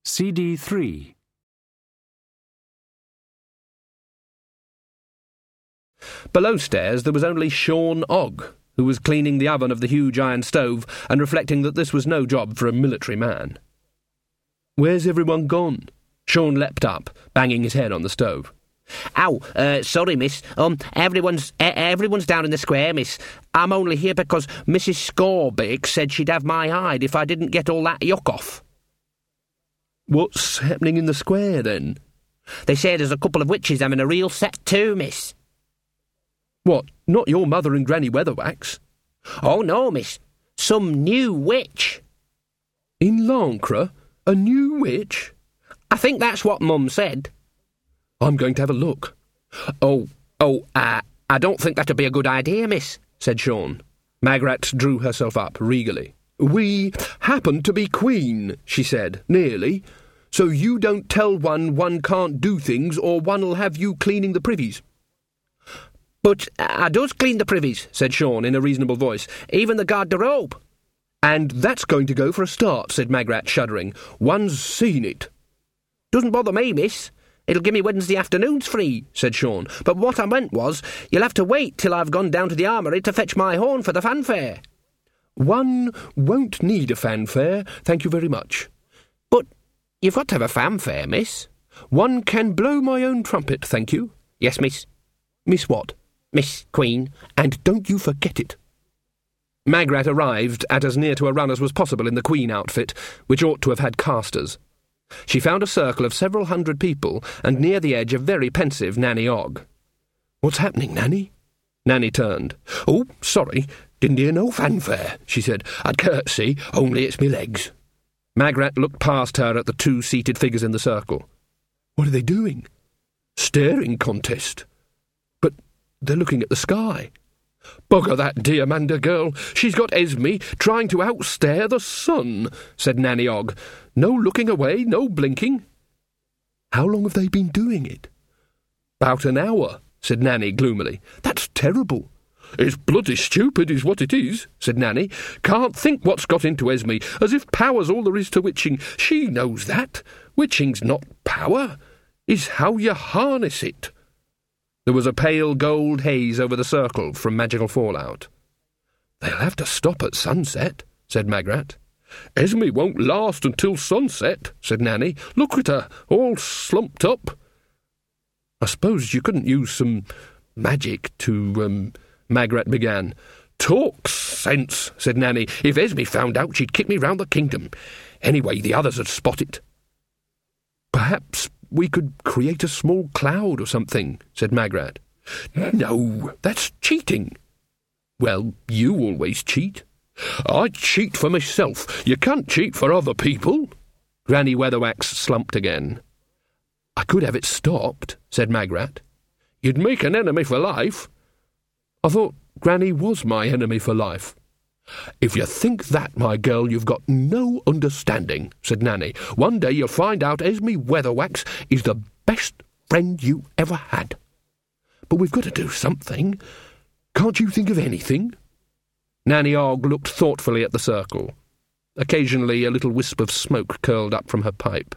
CD 3. Below stairs there was only Sean Ogg, who was cleaning the oven of the huge iron stove and reflecting that this was no job for a military man. "Where's everyone gone?" Sean leapt up, banging his head on the stove. "Ow, sorry, miss. Everyone's down in the square, miss. I'm only here because Mrs. Scorbake said she'd have my hide if I didn't get all that yuck off." "What's happening in the square, then?" "They say there's a couple of witches having a real set too, miss." "What, not your mother and Granny Weatherwax?" "Oh, no, miss. Some new witch." "In Lancre? A new witch?" "I think that's what Mum said." "I'm going to have a look." I don't think that'd be a good idea, miss," said Sean. Magrat drew herself up regally. "We happen to be Queen," she said, nearly. "So you don't tell one can't do things, or one'll have you cleaning the privies." "But I does clean the privies," said Sean in a reasonable voice. "Even the garde-robe." "And that's going to go for a start," said Magrat, shuddering. "One's seen it." "Doesn't bother me, miss. It'll give me Wednesday afternoons free," said Sean. "But what I meant was, you'll have to wait till I've gone down to the armoury to fetch my horn for the fanfare." "One won't need a fanfare, thank you very much." "But you've got to have a fanfare, miss." "One can blow my own trumpet, thank you." "Yes, miss." "Miss what?" "Miss Queen." "And don't you forget it." Magrat arrived at as near to a run as was possible in the Queen outfit, which ought to have had casters. She found a circle of several hundred people, and near the edge a very pensive Nanny Ogg. "What's happening, Nanny?" Nanny turned. "Oh, sorry, didn't hear no fanfare," she said. "I'd curtsy, only it's me legs." Magrat looked past her at the two seated figures in the circle. "What are they doing?" "Staring contest." "But they're looking at the sky." "Bugger that Diamanda girl. She's got Esme trying to outstare the sun," said Nanny Ogg. "No looking away, no blinking." "How long have they been doing it?" "About an hour," said Nanny gloomily. "That's terrible." "It's bloody stupid is what it is," said Nanny. "Can't think what's got into Esme, as if power's all there is to witching. She knows that. Witching's not power, is how you harness it." There was a pale gold haze over the circle from magical fallout. "They'll have to stop at sunset," said Magrat. "Esme won't last until sunset," said Nanny. "Look at her, all slumped up." "I suppose you couldn't use some magic to, Magrat began. "Talk sense," said Nanny. "If Esme found out, she'd kick me round the kingdom. Anyway, the others would spot it." "Perhaps we could create a small cloud or something," said Magrat. "No, that's cheating." "Well, you always cheat." "I cheat for myself. You can't cheat for other people." Granny Weatherwax slumped again. "I could have it stopped," said Magrat. "You'd make an enemy for life." "I thought Granny was my enemy for life." "If you think that, my girl, you've got no understanding," said Nanny. "One day you'll find out Esme Weatherwax is the best friend you ever had. But we've got to do something. Can't you think of anything?" Nanny Ogg looked thoughtfully at the circle. Occasionally a little wisp of smoke curled up from her pipe.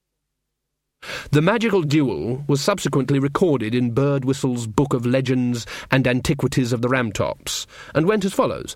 The magical duel was subsequently recorded in Birdwhistle's Book of Legends and Antiquities of the Ramtops, and went as follows.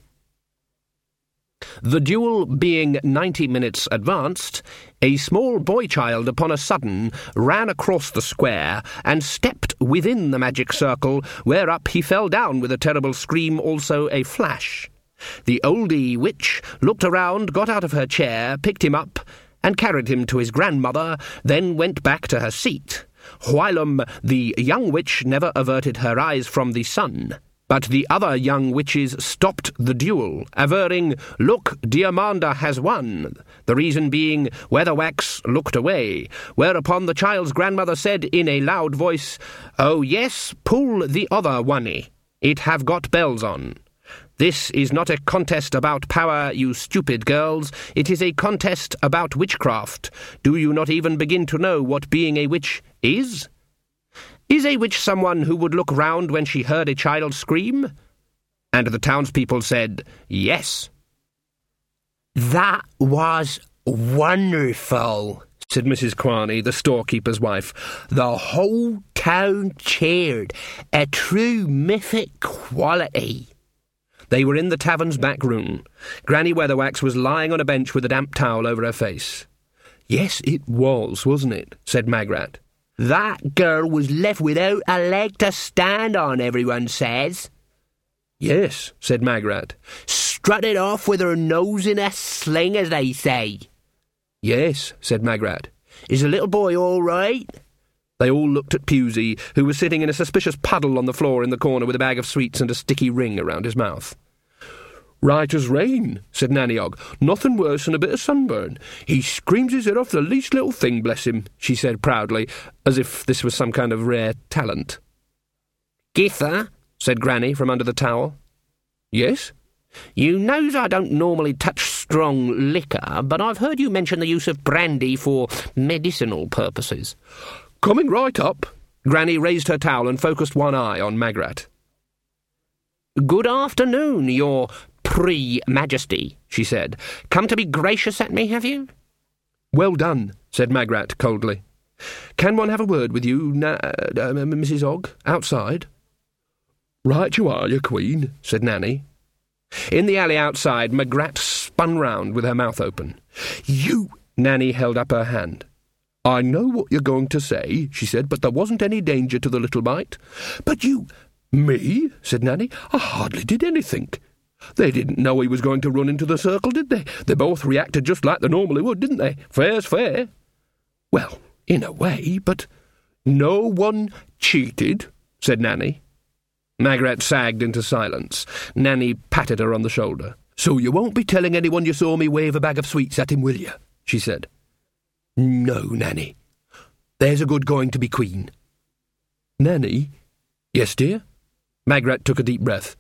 The duel being 90 minutes advanced, a small boy-child upon a sudden ran across the square and stepped within the magic circle, whereup he fell down with a terrible scream, also a flash. The oldie witch looked around, got out of her chair, picked him up, and carried him to his grandmother, then went back to her seat, whilom the young witch never averted her eyes from the sun. But the other young witches stopped the duel, averring, "Look, Diamanda has won," the reason being Weatherwax looked away, whereupon the child's grandmother said in a loud voice, "Oh yes, pull the other oney. It have got bells on. This is not a contest about power, you stupid girls. It is a contest about witchcraft. Do you not even begin to know what being a witch is? Is a witch someone who would look round when she heard a child scream?" And the townspeople said, "Yes." "That was wonderful," said Mrs. Quarney, the storekeeper's wife. The whole town cheered. A true mythic quality. They were in the tavern's back room. Granny Weatherwax was lying on a bench with a damp towel over her face. "Yes, it was, wasn't it?" said Magrat. "That girl was left without a leg to stand on, everyone says." "Yes," said Magrat. "Strutted off with her nose in a sling, as they say." "Yes," said Magrat. "Is the little boy all right?" They all looked at Pusey, who was sitting in a suspicious puddle on the floor in the corner with a bag of sweets and a sticky ring around his mouth. "Right as rain," said Nanny Ogg. "Nothing worse than a bit of sunburn. He screams his head off the least little thing, bless him," she said proudly, as if this was some kind of rare talent. "Gither," said Granny from under the towel. "Yes?" "You knows I don't normally touch strong liquor, but I've heard you mention the use of brandy for medicinal purposes." "Coming right up." Granny raised her towel and focused one eye on Magrat. "Good afternoon, your pre-majesty," she said. "Come to be gracious at me, have you?" "Well done," said Magrat coldly. "Can one have a word with you, Mrs. Ogg, outside?" "Right you are, your queen," said Nanny. In the alley outside, Magrat spun round with her mouth open. "You—" Nanny held up her hand. "I know what you're going to say," she said, "but there wasn't any danger to the little mite." "But you—" "Me?" said Nanny. "I hardly did anything. They didn't know he was going to run into the circle, did they? They both reacted just like they normally would, didn't they? Fair's fair." "Well, in a way, but—" "No one cheated," said Nanny. Magrat sagged into silence. Nanny patted her on the shoulder. "So you won't be telling anyone you saw me wave a bag of sweets at him, will you?" she said. "No, Nanny. There's a good going to be queen." "Nanny?" "Yes, dear?" Magrat took a deep breath.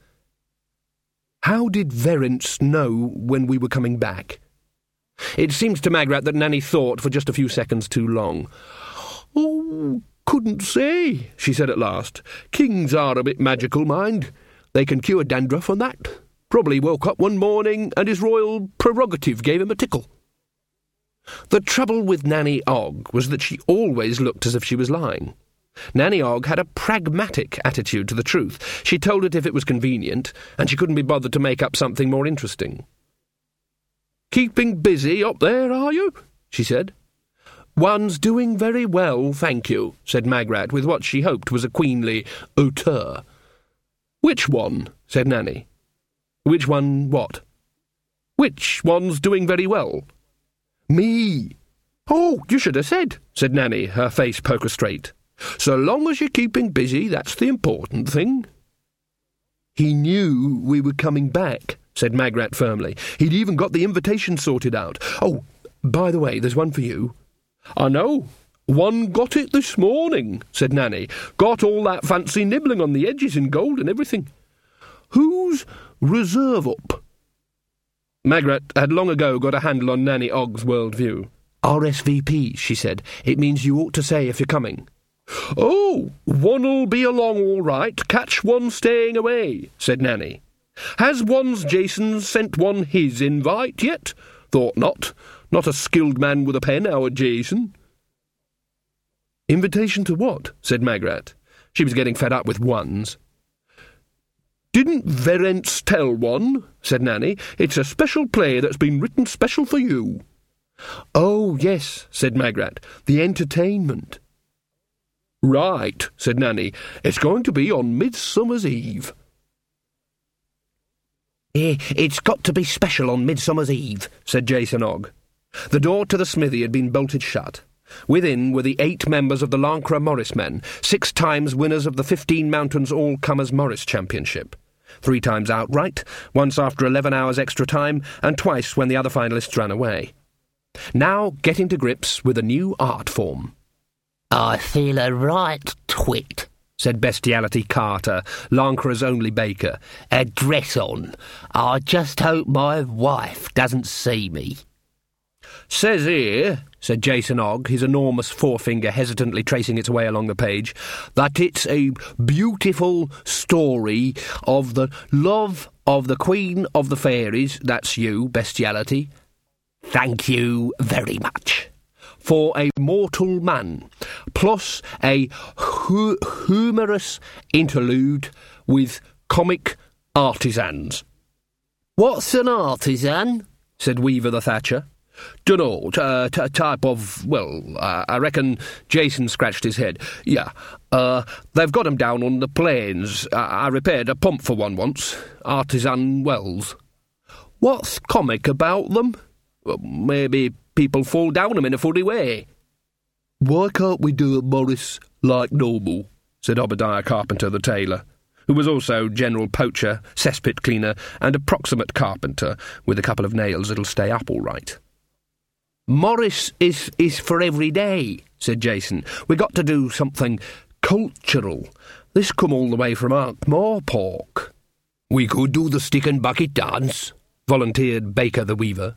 "How did Verence know when we were coming back?" It seemed to Magrat that Nanny thought for just a few seconds too long. "Oh, couldn't say," she said at last. "Kings are a bit magical, mind. They can cure dandruff and that. Probably woke up one morning and his royal prerogative gave him a tickle." The trouble with Nanny Ogg was that she always looked as if she was lying. Nanny Ogg had a pragmatic attitude to the truth. She told it if it was convenient, and she couldn't be bothered to make up something more interesting. "Keeping busy up there, are you?" she said. "One's doing very well, thank you," said Magrat, with what she hoped was a queenly hauteur. "Which one?" said Nanny. "Which one what?" "Which one's doing very well?" "Me." "Oh, you should have said," said Nanny, her face poker straight. "So long as you're keeping busy, that's the important thing." "He knew we were coming back," said Magrat firmly. "He'd even got the invitation sorted out. Oh, by the way, there's one for you." "I know. One got it this morning," said Nanny. "Got all that fancy nibbling on the edges in gold and everything." "Who's reserve up?" Magrat had long ago got a handle on Nanny Ogg's world-view. "RSVP," she said. "It means you ought to say if you're coming." "Oh, one'll be along all right. Catch one staying away," said Nanny. "Has one's Jason sent one his invite yet?" "Thought not. Not a skilled man with a pen, our Jason." "Invitation to what?" said Magrat. She was getting fed up with ones. "Didn't Verence tell one?" said Nanny. "It's a special play that's been written special for you." "Oh, yes," said Magrat. "The entertainment." "Right," said Nanny. "It's going to be on Midsummer's Eve." "It's got to be special on Midsummer's Eve," said Jason Ogg. The door to the smithy had been bolted shut. Within were the 8 members of the Lancre Morris men, 6 times winners of the 15 Mountains All-Comers Morris Championship. 3 times outright, once after 11 hours extra time, and twice when the other finalists ran away. Now getting to grips with a new art form. "I feel a right twit," said Bestiality Carter, Lancre's only baker. "A dress on. I just hope my wife doesn't see me." "Says here," said Jason Ogg, his enormous forefinger hesitantly tracing its way along the page, "that it's a beautiful story of the love of the Queen of the Fairies, that's you, Bestiality." "Thank you very much." for a mortal man, plus a humorous interlude with comic artisans. What's an artisan? Said Weaver the Thatcher. Dunno, type of, I reckon Jason scratched his head. Yeah, they've got 'em down on the plains. I repaired a pump for one once. Artisan wells. What's comic about them? Well, maybe people fall down 'em in a funny way. Why can't we do it, Morris, like normal? Said Obadiah Carpenter the tailor, who was also general poacher, cesspit cleaner, and approximate carpenter, with a couple of nails that'll stay up all right. Morris is for every day, said Jason. We got to do something cultural. This come all the way from Ankh-Morpork. We could do the stick and bucket dance, volunteered Baker the Weaver.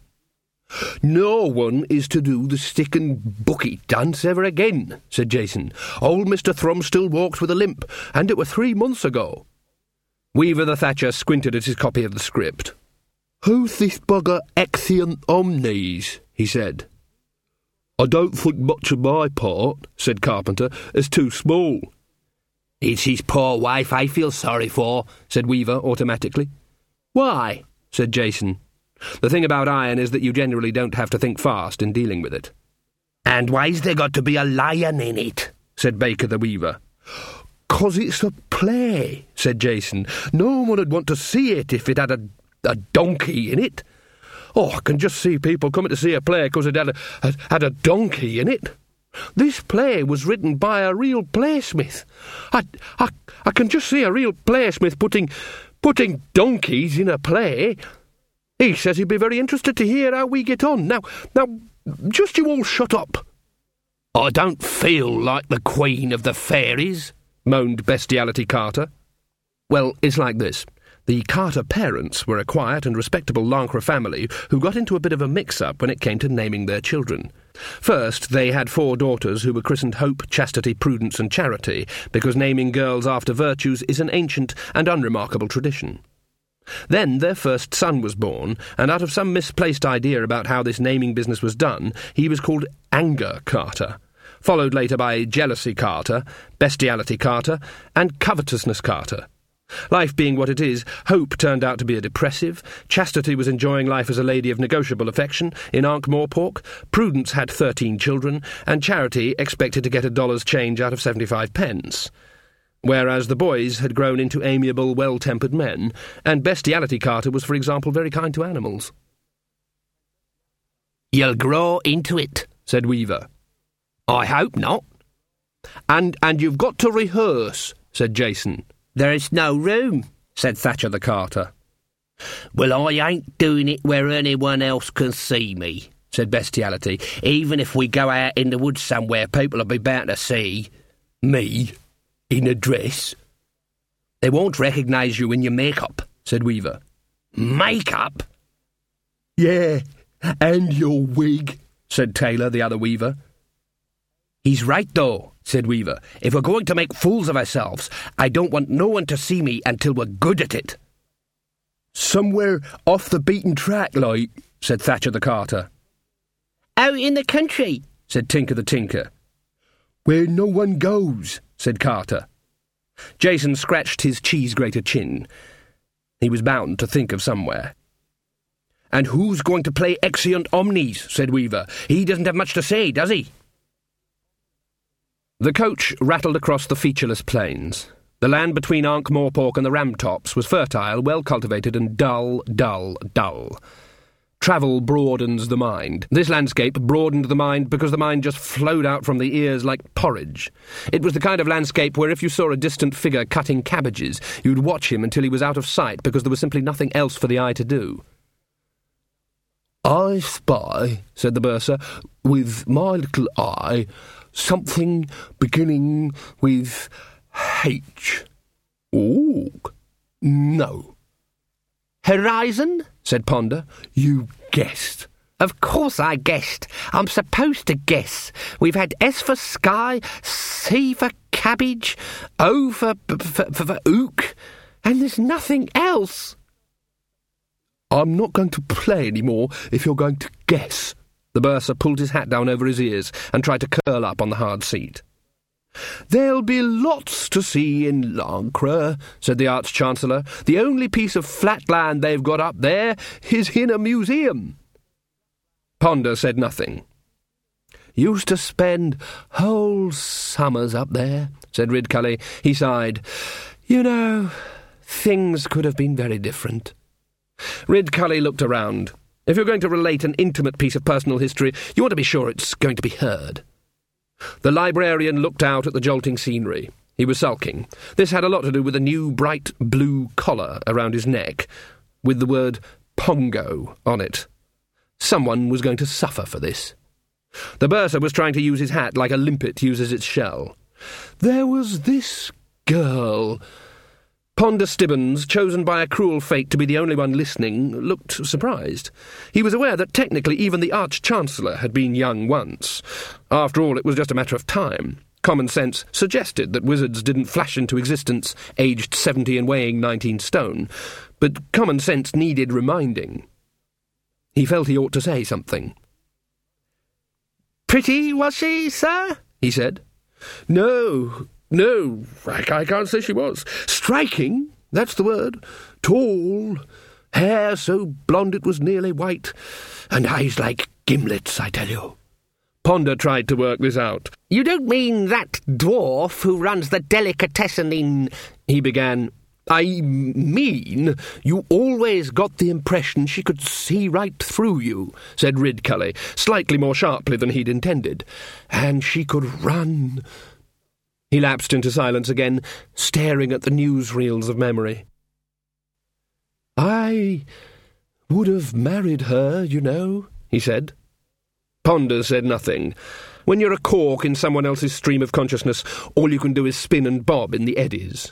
No one is to do the stick and bucket dance ever again, said Jason. Old Mr. Thrum still walks with a limp, and it were 3 months ago. Weaver the Thatcher squinted at his copy of the script. Who's this bugger Exeunt Omnes? He said. I don't think much of my part, said Carpenter. It's too small. It's his poor wife I feel sorry for, said Weaver automatically. Why? Said Jason. The thing about iron is that you generally don't have to think fast in dealing with it. And why's there got to be a lion in it? Said Baker the Weaver. 'Cause it's a play, said Jason. No one would want to see it if it had a donkey in it. Oh, I can just see people coming to see a play because it had a donkey in it. This play was written by a real playsmith. I can just see a real playsmith putting donkeys in a play. He says he'd be very interested to hear how we get on. Now, just you all shut up. I don't feel like the Queen of the Fairies, moaned Bestiality Carter. Well, it's like this. The Carter parents were a quiet and respectable Lancre family who got into a bit of a mix-up when it came to naming their children. First, they had 4 daughters who were christened Hope, Chastity, Prudence and Charity, because naming girls after virtues is an ancient and unremarkable tradition. Then their first son was born, and out of some misplaced idea about how this naming business was done, he was called Anger Carter, followed later by Jealousy Carter, Bestiality Carter, and Covetousness Carter. Life being what it is, Hope turned out to be a depressive, Chastity was enjoying life as a lady of negotiable affection in Ankh-Morpork, Prudence had 13 children, and Charity expected to get $1's change out of 75 pence. Whereas the boys had grown into amiable, well-tempered men, and Bestiality Carter was, for example, very kind to animals. You'll grow into it, said Weaver. I hope not. And you've got to rehearse, said Jason. There is no room, said Thatcher the Carter. Well, I ain't doing it where anyone else can see me, said Bestiality. Even if we go out in the woods somewhere, people will be bound to see me in a dress. They won't recognise you in your make-up, said Weaver. Make-up? Yeah, and your wig, said Taylor, the other Weaver. He's right, though, said Weaver. If we're going to make fools of ourselves, I don't want no one to see me until we're good at it. Somewhere off the beaten track, like, said Thatcher the Carter. Out in the country, said Tinker the Tinker. Where no one goes, said Carter. Jason scratched his cheese-grater chin. He was bound to think of somewhere. And who's going to play Exeunt Omnes, said Weaver. He doesn't have much to say, does he? The coach rattled across the featureless plains. The land between Ankh-Morpork and the Ramtops was fertile, well-cultivated, and dull, dull, dull. Travel broadens the mind. This landscape broadened the mind because the mind just flowed out from the ears like porridge. It was the kind of landscape where if you saw a distant figure cutting cabbages, you'd watch him until he was out of sight because there was simply nothing else for the eye to do. I spy, said the bursar, with my little eye, something beginning with H. Oh, no. Horizon? Said Ponder. You guessed. Of course I guessed. I'm supposed to guess. We've had S for sky, C for cabbage, O for ook, and there's nothing else. I'm not going to play any more if you're going to guess, The bursar pulled his hat down over his ears and tried to curl up on the hard seat. "There'll be lots to see in Lancre," said the Arch-Chancellor. "The only piece of flat land they've got up there is in a museum." Ponder said nothing. "Used to spend whole summers up there," said Ridcully. He sighed. "You know, things could have been very different." Ridcully looked around. If you're going to relate an intimate piece of personal history, you want to be sure it's going to be heard. The librarian looked out at the jolting scenery. He was sulking. This had a lot to do with a new bright blue collar around his neck, with the word Pongo on it. Someone was going to suffer for this. The bursar was trying to use his hat like a limpet uses its shell. "There was this girl." Ponder Stibbons, chosen by a cruel fate to be the only one listening, looked surprised. He was aware that technically even the Arch-Chancellor had been young once. After all, it was just a matter of time. Common sense suggested that wizards didn't flash into existence aged 70 and weighing 19 stone, but common sense needed reminding. He felt he ought to say something. "Pretty, was she, sir?" he said. No, I can't say she was. Striking, that's the word. Tall, hair so blonde it was nearly white, and eyes like gimlets, I tell you." Ponder tried to work this out. "You don't mean that dwarf who runs the delicatessen in—" he began. "I mean, you always got the impression she could see right through you," said Ridcully, slightly more sharply than he'd intended. "And she could run." He lapsed into silence again, staring at the newsreels of memory. "I would have married her, you know," he said. Ponder said nothing. When you're a cork in someone else's stream of consciousness, all you can do is spin and bob in the eddies.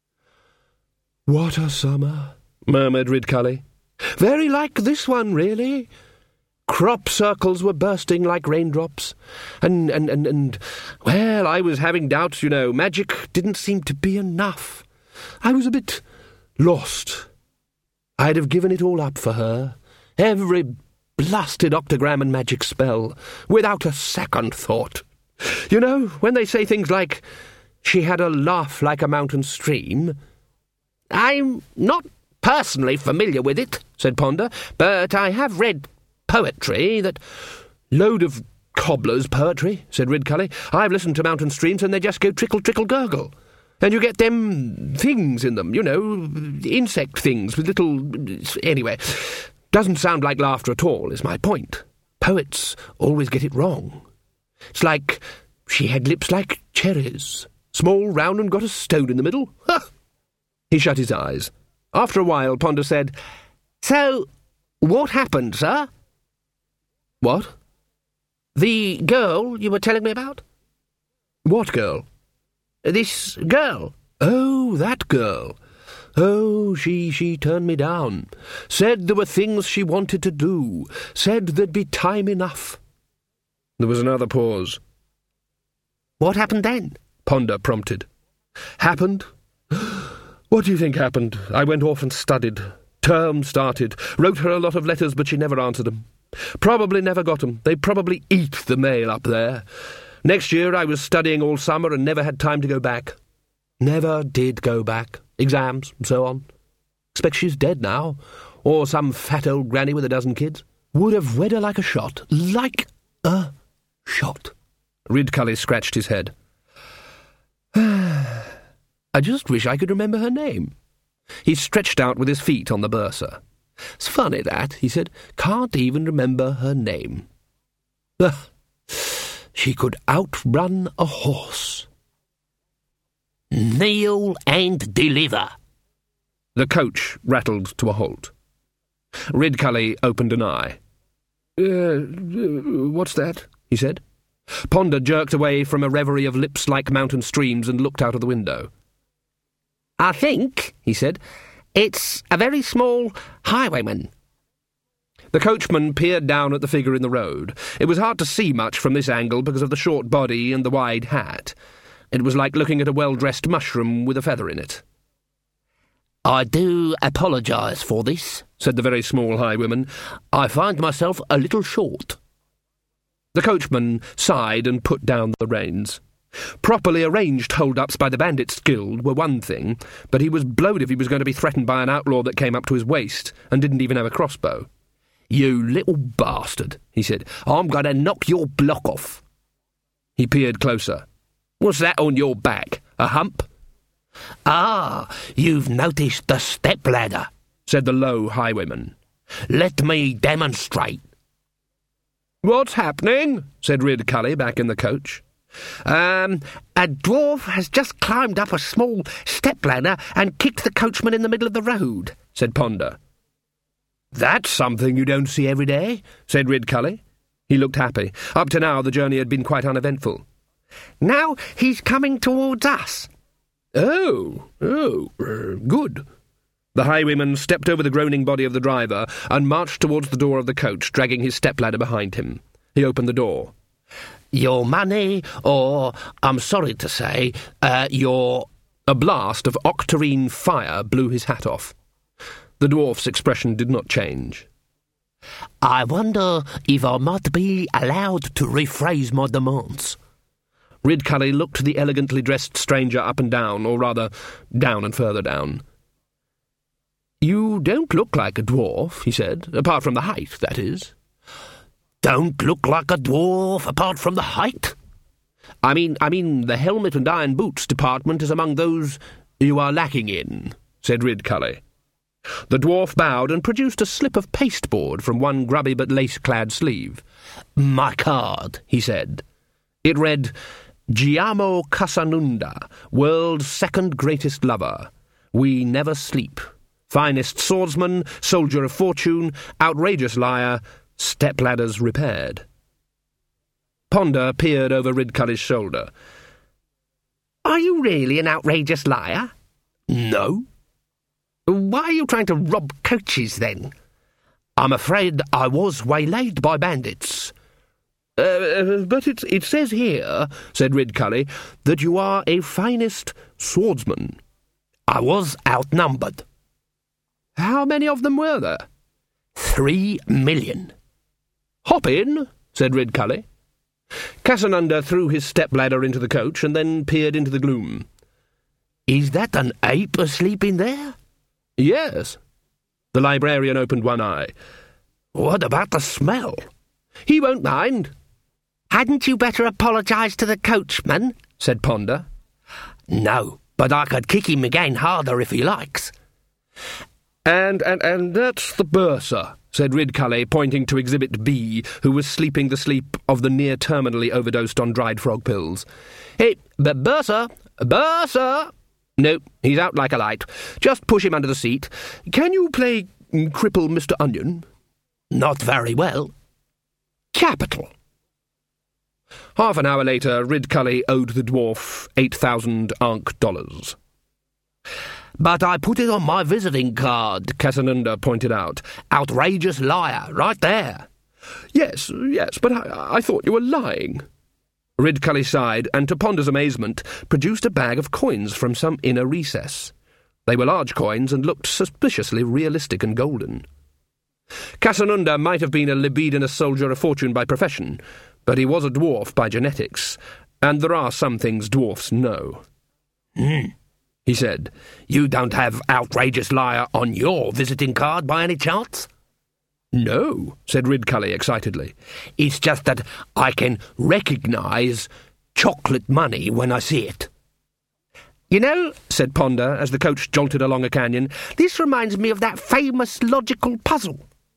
"What a summer," murmured Ridcully. "Very like this one, really. Crop circles were bursting like raindrops. And, well, I was having doubts, you know. Magic didn't seem to be enough. I was a bit lost. I'd have given it all up for her. Every blasted octogram and magic spell, without a second thought. You know, when they say things like, 'She had a laugh like a mountain stream'..." "I'm not personally familiar with it," said Ponder, "but I have read poetry that—" "Load of cobbler's poetry," said Ridcully. "I've listened to mountain streams and they just go trickle, trickle, gurgle. And you get them things in them, you know, insect things with little... Anyway, doesn't sound like laughter at all, is my point. Poets always get it wrong. It's like, 'She had lips like cherries, small, round, and got a stone in the middle.' Ha!" He shut his eyes. After a while, Ponder said, "So, what happened, sir?" "What?" "The girl you were telling me about." "What girl?" "This girl." "Oh, that girl. Oh, she turned me down. Said there were things she wanted to do. Said there'd be time enough." There was another pause. "What happened then?" Ponder prompted. "Happened? What do you think happened? I went off and studied. Term started. Wrote her a lot of letters, but she never answered them. Probably never got them. They probably eat the mail up there. Next year I was studying all summer and never had time to go back. Never did go back. Exams, and so on. Expect she's dead now. Or some fat old granny with a dozen kids. Would have wed her like a shot. Like a shot." Ridcully scratched his head. "I just wish I could remember her name." He stretched out with his feet on the bursar. "It's funny that," he said. "Can't even remember her name. She could outrun a horse." "Kneel and deliver." The coach rattled to a halt. Ridcully opened an eye. What's that?" he said. Ponder jerked away from a reverie of lips like mountain streams and looked out of the window. "I think," he said, "it's a very small highwayman." The coachman peered down at the figure in the road. It was hard to see much from this angle because of the short body and the wide hat. It was like looking at a well-dressed mushroom with a feather in it. "I do apologise for this," said the very small highwayman. "I find myself a little short." The coachman sighed and put down the reins. Properly arranged hold-ups by the Bandits' Guild were one thing, but he was blowed if he was going to be threatened by an outlaw that came up to his waist and didn't even have a crossbow. "You little bastard," he said. "I'm going to knock your block off." He peered closer. "What's that on your back? A hump?" "Ah, you've noticed the step-ladder," said the low highwayman. "Let me demonstrate." "What's happening?" said Ridcully back in the coach. A dwarf has just climbed up a small step-ladder and kicked the coachman in the middle of the road," said Ponder. "That's something you don't see every day," said Ridcully. He looked happy. Up to now the journey had been quite uneventful. "Now he's coming towards us." Oh, good." The highwayman stepped over the groaning body of the driver and marched towards the door of the coach, dragging his step-ladder behind him. He opened the door. "Your money, or, I'm sorry to say, your—" A blast of octarine fire blew his hat off. The dwarf's expression did not change. "I wonder if I might be allowed to rephrase my demands." Ridcully looked the elegantly dressed stranger up and down, or rather, down and further down. "You don't look like a dwarf," he said, "apart from the height, that is." "Don't look like a dwarf apart from the height?" I mean, the helmet and iron boots department is among those you are lacking in," said Ridcully. The dwarf bowed and produced a slip of pasteboard from one grubby but lace-clad sleeve. "My card," he said. It read, "Giamo Casanunda, world's second greatest lover. We never sleep. Finest swordsman, soldier of fortune, outrageous liar, step-ladders repaired." Ponder peered over Ridcully's shoulder. "Are you really an outrageous liar?" "No." "Why are you trying to rob coaches, then?" "I'm afraid I was waylaid by bandits." But it says here," said Ridcully, "that you are a finest swordsman." "I was outnumbered." "How many of them were there?" 3 million. "Hop in," said Ridcully. Casanunda threw his step-ladder into the coach and then peered into the gloom. "Is that an ape asleep in there?" "Yes." The librarian opened one eye. "What about the smell?" "He won't mind." "Hadn't you better apologise to the coachman?" said Ponder. "No, but I could kick him again harder if he likes." And that's the bursar," said Ridcully, pointing to Exhibit B, who was sleeping the sleep of the near-terminally overdosed on dried frog pills. "Hey, bursar! Bursar!" "No, he's out like a light. Just push him under the seat. Can you play Cripple Mr. Onion?" "Not very well." "Capital." Half an hour later, Ridcully owed the dwarf 8,000 Ankh dollars. "But I put it on my visiting card," Casanunda pointed out. "Outrageous liar, right there." Yes, but I thought you were lying." Ridcully sighed, and to Ponder's amazement, produced a bag of coins from some inner recess. They were large coins and looked suspiciously realistic and golden. Casanunda might have been a libidinous soldier of fortune by profession, but he was a dwarf by genetics, and there are some things dwarfs know. He said. "You don't have outrageous liar on your visiting card by any chance?" "No," said Ridcully excitedly. "It's just that I can recognise chocolate money when I see it." "You know," said Ponder, as the coach jolted along a canyon, "this reminds me of that famous logical puzzle."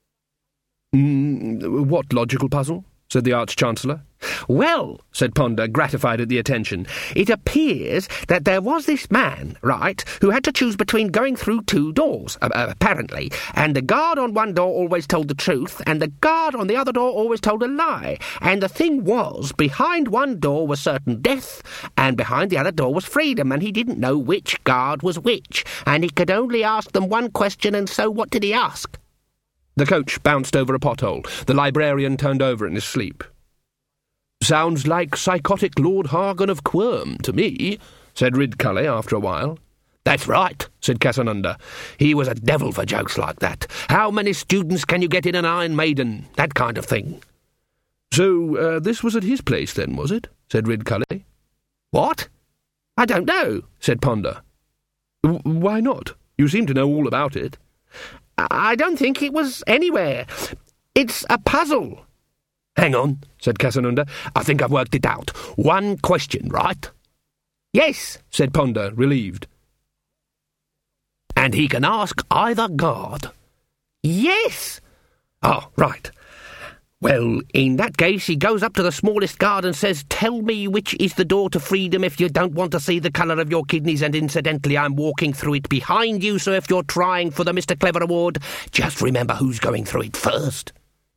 What logical puzzle?" said the Arch-Chancellor. "Well," said Ponder, gratified at the attention, "it appears that there was this man, right, who had to choose between going through 2 doors, apparently, and the guard on one door always told the truth, and the guard on the other door always told a lie, and the thing was, behind one door was certain death, and behind the other door was freedom, and he didn't know which guard was which, and he could only ask them one question, and so what did he ask?" The coach bounced over a pothole. The librarian turned over in his sleep. "Sounds like psychotic Lord Hargan of Quirm to me," said Ridcully after a while. "That's right," said Casanunda. "He was a devil for jokes like that. How many students can you get in an Iron Maiden? That kind of thing." So, this was at his place, then, was it? Said Ridcully. What? I don't know, said Ponder. Why not? You seem to know all about it. I don't think it was anywhere. It's a puzzle. Hang on, said Casanunda. I think I've worked it out. One question, right? Yes, said Ponder, relieved. And he can ask either god? Yes. Oh, right. Well, in that case, he goes up to the smallest guard and says, "Tell me which is the door to freedom if you don't want to see the colour of your kidneys, and incidentally I'm walking through it behind you, so if you're trying for the Mr. Clever Award, just remember who's going through it first."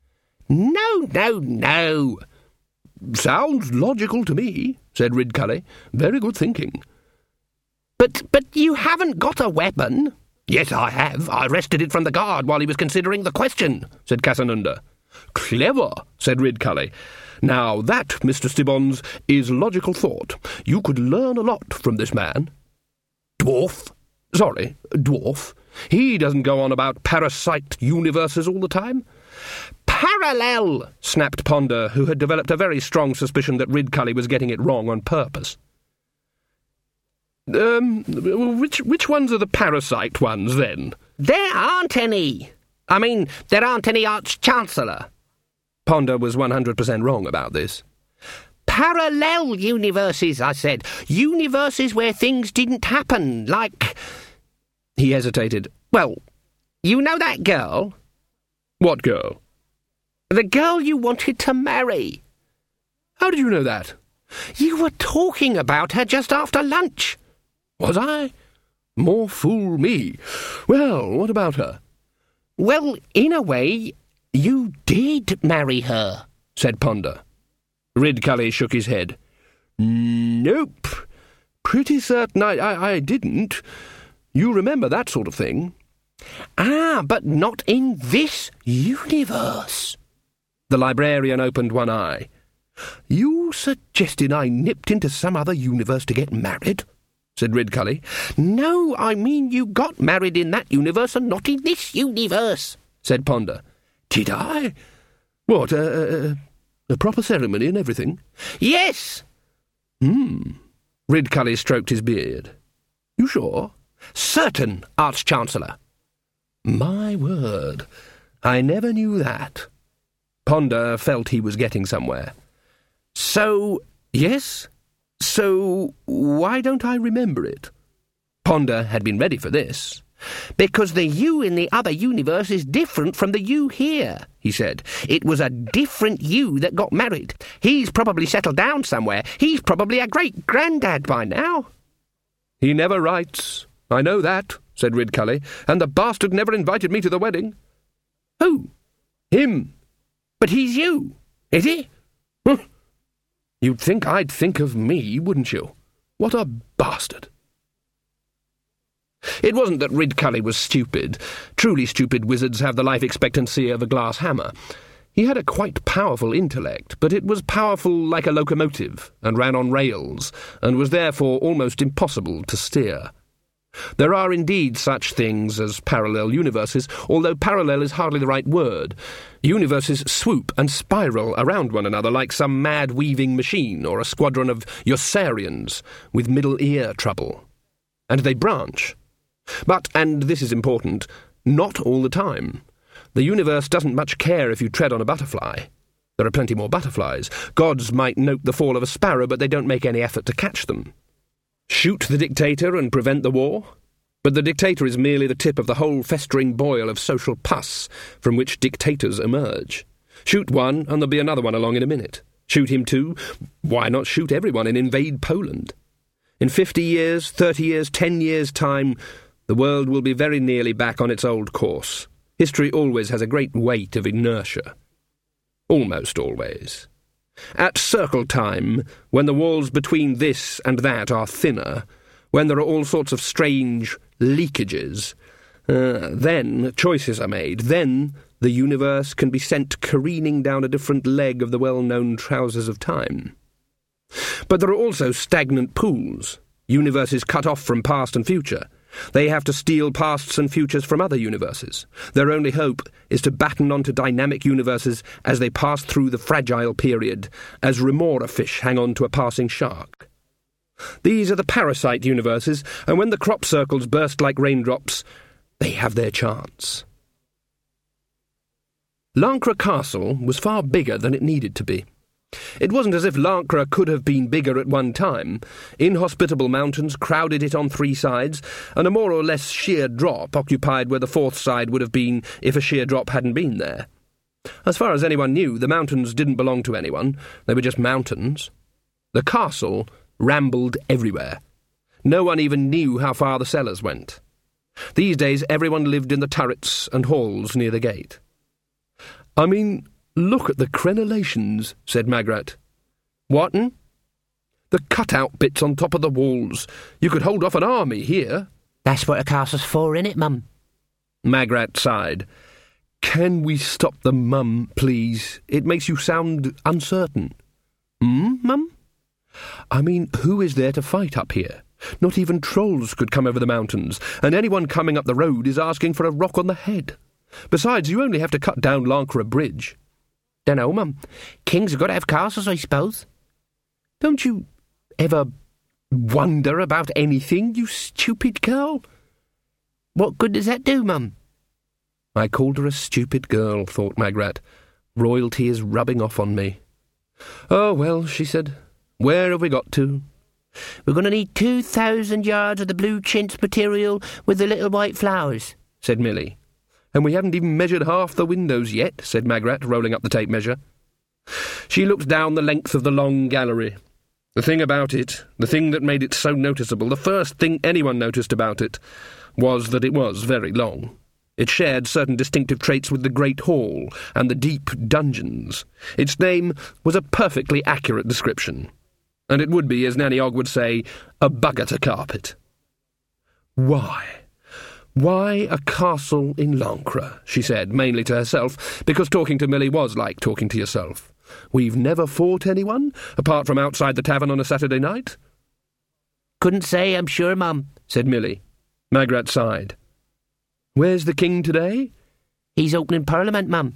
No. Sounds logical to me, said Ridcully. Very good thinking. But you haven't got a weapon. Yes, I have. I wrested it from the guard while he was considering the question, said Casanunda. Clever, said Ridcully. Now that, Mr. Stibbons, is logical thought. You could learn a lot from this man. Dwarf. He doesn't go on about parasite universes all the time. Parallel, snapped Ponder, who had developed a very strong suspicion that Ridcully was getting it wrong on purpose. Which ones are the parasite ones, then? There aren't any. I mean, there aren't any Arch-Chancellor. Ponder was 100% wrong about this. Parallel universes, I said. Universes where things didn't happen, like... He hesitated. Well, you know that girl? What girl? The girl you wanted to marry. How did you know that? You were talking about her just after lunch. Was I? More fool me. Well, what about her? Well, in a way, you did marry her, said Ponder. Ridcully shook his head. Nope. Pretty certain I didn't. You remember that sort of thing. Ah, but not in this universe. The librarian opened one eye. You suggesting I nipped into some other universe to get married? Said Ridcully. No, I mean you got married in that universe and not in this universe, said Ponder. Did I? What, a proper ceremony and everything? Yes. Ridcully stroked his beard. You sure? Certain, Arch-Chancellor. My word, I never knew that. Ponder felt he was getting somewhere. So, yes? So, why don't I remember it? Ponder had been ready for this. Because the you in the other universe is different from the you here, he said. It was a different you that got married. He's probably settled down somewhere. He's probably a great-granddad by now. He never writes. I know that, said Ridcully, and the bastard never invited me to the wedding. Who? Him. But he's you. Is he? You'd think I'd think of me, wouldn't you? What a bastard. It wasn't that Ridcully was stupid. Truly stupid wizards have the life expectancy of a glass hammer. He had a quite powerful intellect, but it was powerful like a locomotive, and ran on rails, and was therefore almost impossible to steer. There are indeed such things as parallel universes, although parallel is hardly the right word. Universes swoop and spiral around one another like some mad weaving machine or a squadron of Yossarians with middle ear trouble. And they branch. But, and this is important, not all the time. The universe doesn't much care if you tread on a butterfly. There are plenty more butterflies. Gods might note the fall of a sparrow, but they don't make any effort to catch them. Shoot the dictator and prevent the war? But the dictator is merely the tip of the whole festering boil of social pus from which dictators emerge. Shoot one, and there'll be another one along in a minute. Shoot him too? Why not shoot everyone and invade Poland? In 50 years, 30 years, 10 years' time, the world will be very nearly back on its old course. History always has a great weight of inertia. Almost always. At circle time, when the walls between this and that are thinner, when there are all sorts of strange leakages, then choices are made. Then the universe can be sent careening down a different leg of the well-known trousers of time. But there are also stagnant pools, universes cut off from past and future. They have to steal pasts and futures from other universes. Their only hope is to batten onto dynamic universes as they pass through the fragile period, as remora fish hang on to a passing shark. These are the parasite universes, and when the crop circles burst like raindrops, they have their chance. Lancre Castle was far bigger than it needed to be. It wasn't as if Lancre could have been bigger at one time. Inhospitable mountains crowded it on three sides, and a more or less sheer drop occupied where the fourth side would have been if a sheer drop hadn't been there. As far as anyone knew, the mountains didn't belong to anyone. They were just mountains. The castle rambled everywhere. No one even knew how far the cellars went. These days everyone lived in the turrets and halls near the gate. "I mean, look at the crenellations," said Magrat. "What'n?" "The cut-out bits on top of the walls. You could hold off an army here." "That's what a castle's for, innit, Mum?" Magrat sighed. "Can we stop the Mum, please? It makes you sound uncertain." Mum?" "I mean, who is there to fight up here? Not even trolls could come over the mountains, and anyone coming up the road is asking for a rock on the head. Besides, you only have to cut down Lancre Bridge." "Dunno, Mum. Kings have got to have castles, I suppose." "Don't you ever wonder about anything, you stupid girl?" "What good does that do, Mum?" I called her a stupid girl, thought Magrat. Royalty is rubbing off on me. "Oh, well," she said. "Where have we got to?" "We're going to need 2,000 yards of the blue chintz material with the little white flowers," said Millie. "And we haven't even measured half the windows yet," said Magrat, rolling up the tape measure. She looked down the length of the long gallery. The thing about it, the thing that made it so noticeable, the first thing anyone noticed about it, was that it was very long. It shared certain distinctive traits with the Great Hall and the deep dungeons. Its name was a perfectly accurate description. And it would be, as Nanny Ogg would say, a bugger to carpet. "Why? Why a castle in Lancre?" she said, mainly to herself, because talking to Millie was like talking to yourself. "We've never fought anyone, apart from outside the tavern on a Saturday night?" "Couldn't say, I'm sure, Mum," said Millie. Magrat sighed. "Where's the king today?" "He's opening Parliament, Mum."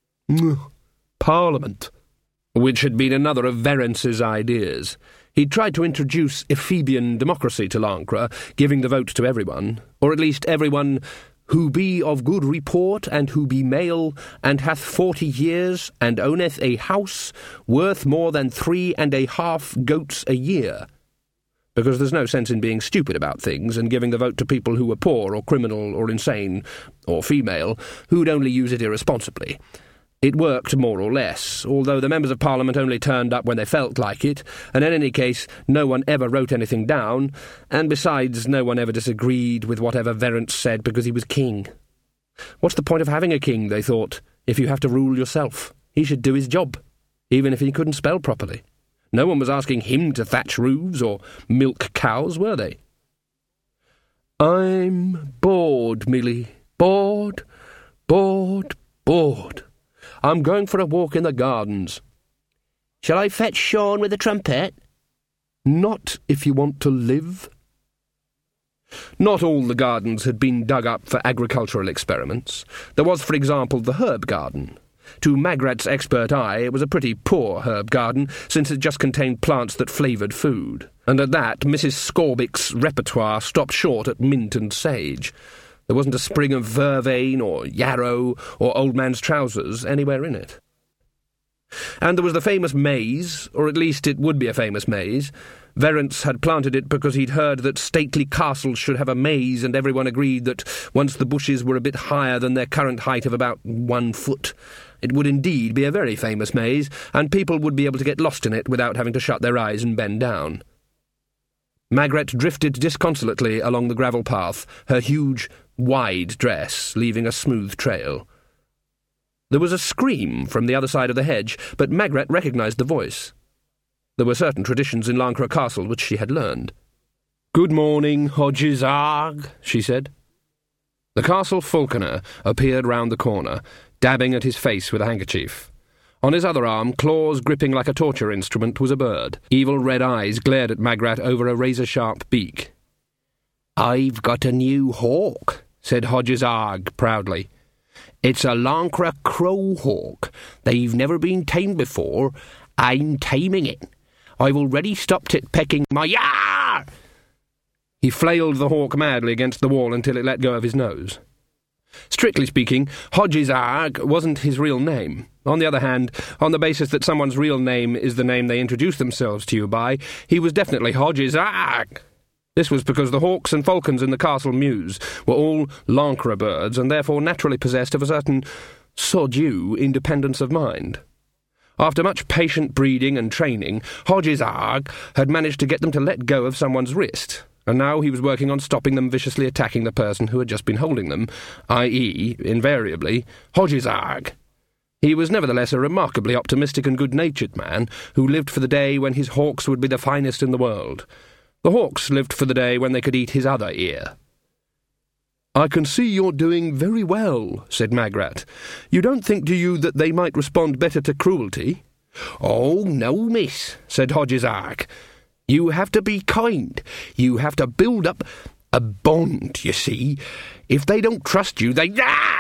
Parliament. Which had been another of Verence's ideas. He'd tried to introduce Ephebian democracy to Lancre, giving the vote to everyone, or at least everyone who be of good report, and who be male, and hath 40 years, and owneth a house worth more than 3.5 goats a year. Because there's no sense in being stupid about things and giving the vote to people who were poor or criminal or insane or female, who'd only use it irresponsibly. It worked more or less, although the members of Parliament only turned up when they felt like it, and in any case no one ever wrote anything down, and besides no one ever disagreed with whatever Verence said because he was king. What's the point of having a king, they thought, if you have to rule yourself? He should do his job, even if he couldn't spell properly. No one was asking him to thatch roofs or milk cows, were they? "I'm bored, Millie. Bored, bored, bored. I'm going for a walk in the gardens." "Shall I fetch Sean with a trumpet?" "Not if you want to live." Not all the gardens had been dug up for agricultural experiments. There was, for example, the herb garden. To Magrat's expert eye, it was a pretty poor herb garden, since it just contained plants that flavoured food. And at that, Mrs. Scorbick's repertoire stopped short at mint and sage. There wasn't a sprig of vervain or yarrow or old man's trousers anywhere in it. And there was the famous maize, or at least it would be a famous maize. Verence had planted it because he'd heard that stately castles should have a maize, and everyone agreed that once the bushes were a bit higher than their current height of about 1 foot, it would indeed be a very famous maize, and people would be able to get lost in it without having to shut their eyes and bend down. Magrat drifted disconsolately along the gravel path, her huge, wide dress leaving a smooth trail. There was a scream from the other side of the hedge, but Magrat recognised the voice. There were certain traditions in Lancre Castle which she had learned. "Good morning, Hodges Arg," she said. The castle falconer appeared round the corner, dabbing at his face with a handkerchief. On his other arm, claws gripping like a torture instrument, was a bird. Evil red eyes glared at Magrat over a razor-sharp beak. "I've got a new hawk," said Hodges Arg proudly. "It's a Lancre crow hawk. They've never been tamed before. I'm taming it. I've already stopped it pecking my yar!" He flailed the hawk madly against the wall until it let go of his nose. Strictly speaking, Hodges Arg wasn't his real name. On the other hand, on the basis that someone's real name is the name they introduce themselves to you by, he was definitely Hodges Arg. This was because the hawks and falcons in the castle mews were all Lancre birds, and therefore naturally possessed of a certain sordue independence of mind. After much patient breeding and training, Hodges Arg had managed to get them to let go of someone's wrist, and now he was working on stopping them viciously attacking the person who had just been holding them, i.e., invariably, Hodges Arg. He was nevertheless a remarkably optimistic and good-natured man who lived for the day when his hawks would be the finest in the world. The hawks lived for the day when they could eat his other ear. "I can see you're doing very well," said Magrat. "You don't think, do you, that they might respond better to cruelty?" "Oh, no, miss," said Hodges Arg. "You have to be kind. You have to build up a bond, you see. If they don't trust you, they..."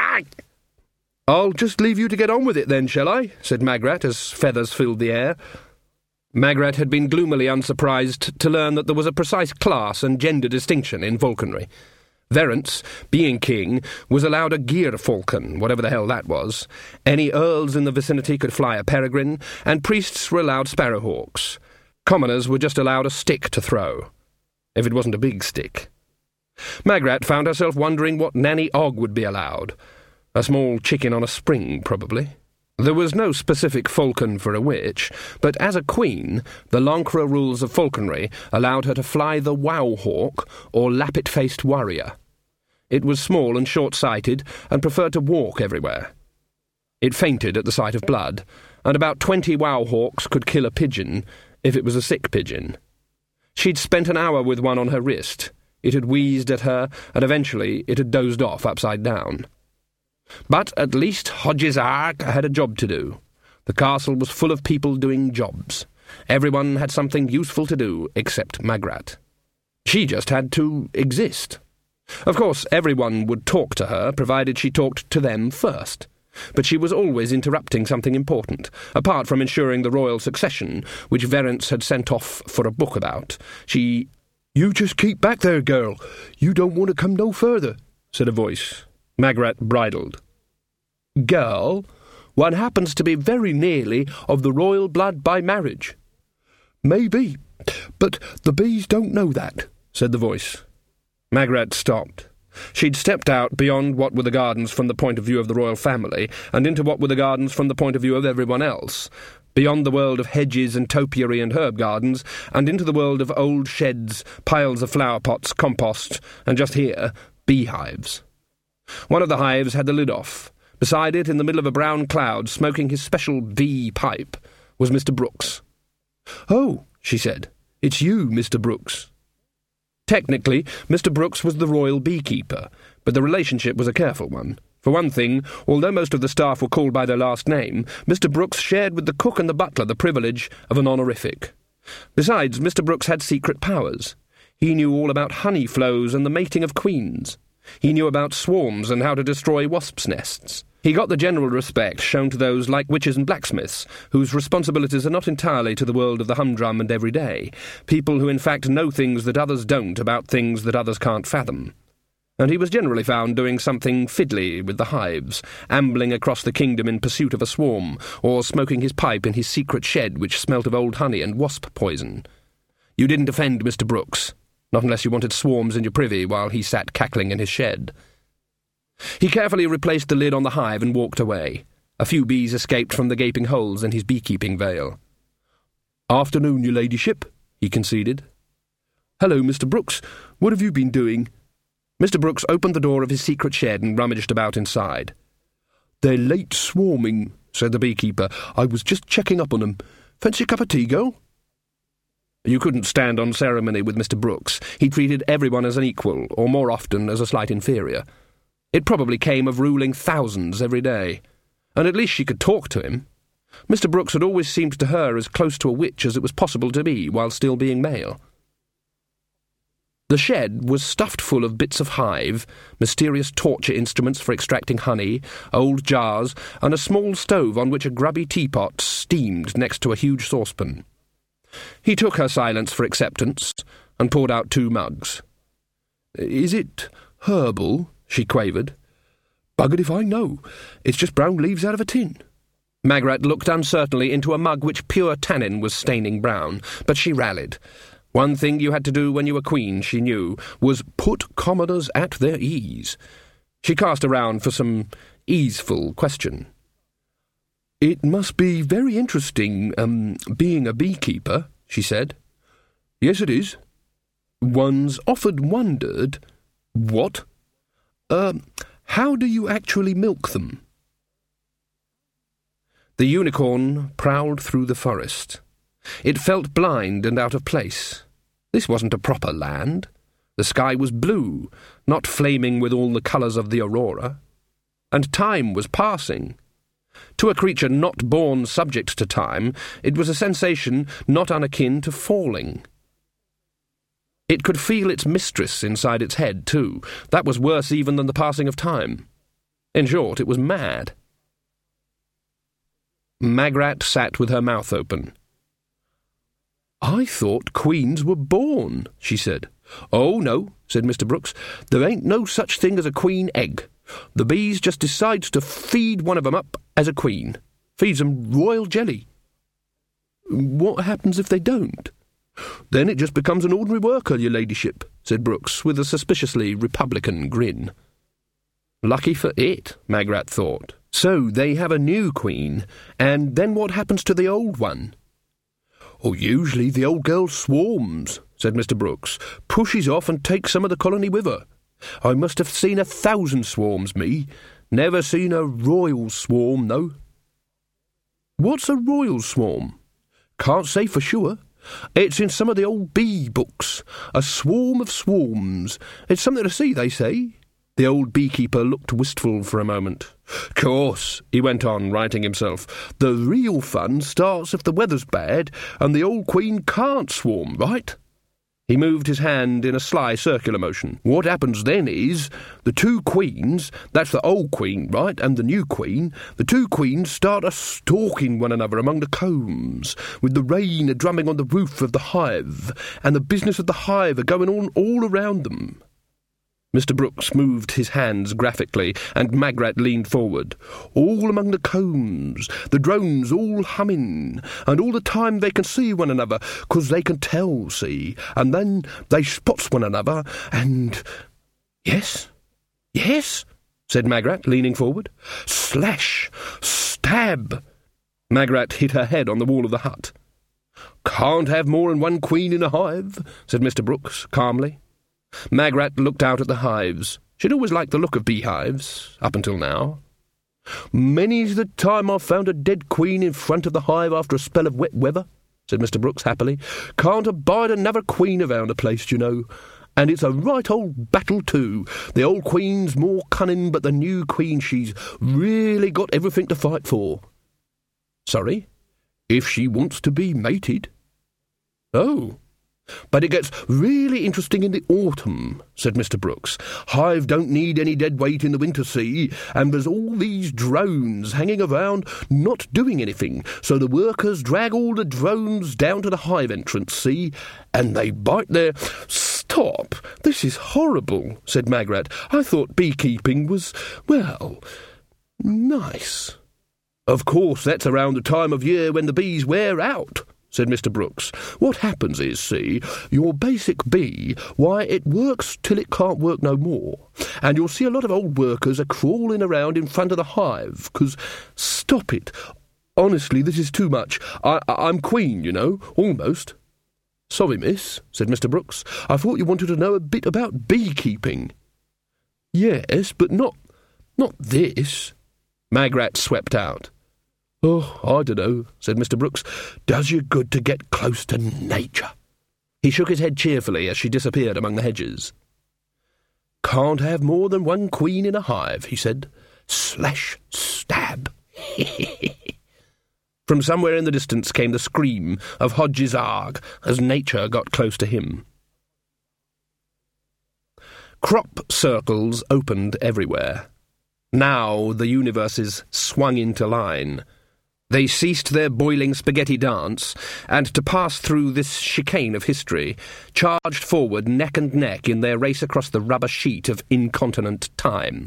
"I'll just leave you to get on with it then, shall I?" said Magrat as feathers filled the air. Magrat had been gloomily unsurprised to learn that there was a precise class and gender distinction in falconry. Verence, being king, was allowed a gear falcon, whatever the hell that was. Any earls in the vicinity could fly a peregrine, and priests were allowed sparrowhawks. Commoners were just allowed a stick to throw, if it wasn't a big stick. Magrat found herself wondering what Nanny Og would be allowed. A small chicken on a spring, probably. There was no specific falcon for a witch, but as a queen, the Lancre rules of falconry allowed her to fly the wow hawk, or lappet-faced warrior. It was small and short-sighted, and preferred to walk everywhere. It fainted at the sight of blood, and about 20 wow hawks could kill a pigeon, if it was a sick pigeon. She'd spent an hour with one on her wrist. It had wheezed at her, and eventually it had dozed off upside down. But at least Hodges Arg had a job to do. The castle was full of people doing jobs. Everyone had something useful to do, except Magrat. She just had to exist. Of course, everyone would talk to her, provided she talked to them first. But she was always interrupting something important, apart from ensuring the royal succession, which Verence had sent off for a book about. She... "You just keep back there, girl. You don't want to come no further," said a voice. Magrat bridled. "Girl, one happens to be very nearly of the royal blood by marriage." "Maybe, but the bees don't know that," said the voice. Magrat stopped. She'd stepped out beyond what were the gardens from the point of view of the royal family, and into what were the gardens from the point of view of everyone else, beyond the world of hedges and topiary and herb gardens, and into the world of old sheds, piles of flower pots, compost, and just here, beehives. One of the hives had the lid off. Beside it, in the middle of a brown cloud, smoking his special bee pipe, was Mr. Brooks. "Oh," she said, "it's you, Mr. Brooks." Technically, Mr. Brooks was the royal beekeeper, but the relationship was a careful one. For one thing, although most of the staff were called by their last name, Mr. Brooks shared with the cook and the butler the privilege of an honorific. Besides, Mr. Brooks had secret powers. He knew all about honey flows and the mating of queens. He knew about swarms and how to destroy wasps' nests. He got the general respect shown to those like witches and blacksmiths, whose responsibilities are not entirely to the world of the humdrum and everyday, people who in fact know things that others don't about things that others can't fathom. And he was generally found doing something fiddly with the hives, ambling across the kingdom in pursuit of a swarm, or smoking his pipe in his secret shed which smelt of old honey and wasp poison. You didn't offend Mr. Brooks, not unless you wanted swarms in your privy while he sat cackling in his shed. He carefully replaced the lid on the hive and walked away. A few bees escaped from the gaping holes in his beekeeping veil. "Afternoon, your ladyship," he conceded. "Hello, Mr. Brooks. What have you been doing?" Mr. Brooks opened the door of his secret shed and rummaged about inside. "They're late swarming," said the beekeeper. "I was just checking up on them. Fancy a cup of tea, girl?" You couldn't stand on ceremony with Mr. Brooks. He treated everyone as an equal, or more often as a slight inferior. It probably came of ruling thousands every day. And at least she could talk to him. Mr. Brooks had always seemed to her as close to a witch as it was possible to be while still being male. The shed was stuffed full of bits of hive, mysterious torture instruments for extracting honey, old jars, and a small stove on which a grubby teapot steamed next to a huge saucepan. He took her silence for acceptance and poured out 2 mugs. "Is it herbal?" she quavered. "Buggered if I know. It's just brown leaves out of a tin." Magrat looked uncertainly into a mug which pure tannin was staining brown, but she rallied. One thing you had to do when you were queen, she knew, was put commoners at their ease. She cast around for some easeful question. "It must be very interesting, being a beekeeper," she said. "Yes, it is. One's often wondered—" "What?" How do you actually milk them?" The unicorn prowled through the forest. It felt blind and out of place. This wasn't a proper land. The sky was blue, not flaming with all the colours of the aurora. And time was passing. To a creature not born subject to time, it was a sensation not unakin to falling. It could feel its mistress inside its head, too. That was worse even than the passing of time. In short, it was mad. Magrat sat with her mouth open. "I thought queens were born," she said. "Oh, no," said Mr. Brooks. "There ain't no such thing as a queen egg. The bees just decides to feed one of 'em up as a queen. Feeds 'em royal jelly." "What happens if they don't?" "Then it just becomes an ordinary worker, your ladyship," said Brooks, with a suspiciously republican grin. Lucky for it, Magrat thought. So they have a new queen, and then what happens to the old one? "Oh, usually the old girl swarms," said Mr. Brooks, "pushes off and takes some of the colony with her. I must have seen 1,000 swarms, me. Never seen a royal swarm, though." "What's a royal swarm?" "Can't say for sure. It's in some of the old bee books. A swarm of swarms. It's something to see, they say." The old beekeeper looked wistful for a moment. "Course," he went on, righting himself, "the real fun starts if the weather's bad and the old queen can't swarm, right?" He moved his hand in a sly circular motion. "What happens then is, the 2 queens, that's the old queen, right, and the new queen, the 2 queens start a-stalking one another among the combs, with the rain a-drumming on the roof of the hive, and the business of the hive a-going on all around them." Mr. Brooks moved his hands graphically, and Magrat leaned forward. "All among the combs, the drones all humming, and all the time they can see one another, 'cause they can tell, see, and then they spots one another, and—" "Yes, yes," said Magrat, leaning forward. "Slash! Stab!" Magrat hit her head on the wall of the hut. "Can't have more than 1 queen in a hive," said Mr. Brooks, calmly. Magrat looked out at the hives. She'd always liked the look of beehives, up until now. "Many's the time I've found a dead queen in front of the hive after a spell of wet weather," said Mr. Brooks happily. "Can't abide another queen around a place, you know. And it's a right old battle, too. The old queen's more cunning, but the new queen, she's really got everything to fight for." "Sorry? If she wants to be mated." "Oh. But it gets really interesting in the autumn," said Mr. Brooks. "Hive don't need any dead weight in the winter, see, and there's all these drones hanging around not doing anything, so the workers drag all the drones down to the hive entrance, see, and they bite their—" "Stop! This is horrible," said Magrat. "I thought beekeeping was, well, nice." "Of course, that's around the time of year when the bees wear out," said Mr. Brooks. "What happens is, see, your basic bee, why, it works till it can't work no more. And you'll see a lot of old workers a-crawling around in front of the hive, 'cause— Stop it. Honestly, this is too much. I'm queen, you know, almost." "Sorry, miss," said Mr. Brooks. "I thought you wanted to know a bit about beekeeping." "Yes, but not this." Magrat swept out. "Oh, I dunno," said Mr. Brooks. "Does you good to get close to nature." He shook his head cheerfully as she disappeared among the hedges. "Can't have more than 1 queen in a hive," he said. "Slash! Stab!" From somewhere in the distance came the scream of Hodge's Arg as nature got close to him. Crop circles opened everywhere. Now the universes swung into line. They ceased their boiling spaghetti dance, and to pass through this chicane of history, charged forward neck and neck in their race across the rubber sheet of incontinent time.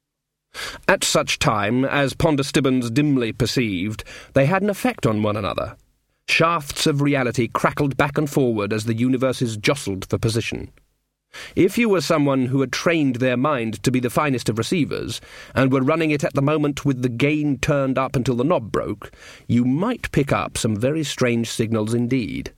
At such time, as Ponder Stibbons dimly perceived, they had an effect on one another. Shafts of reality crackled back and forward as the universes jostled for position. If you were someone who had trained their mind to be the finest of receivers, and were running it at the moment with the gain turned up until the knob broke, you might pick up some very strange signals indeed.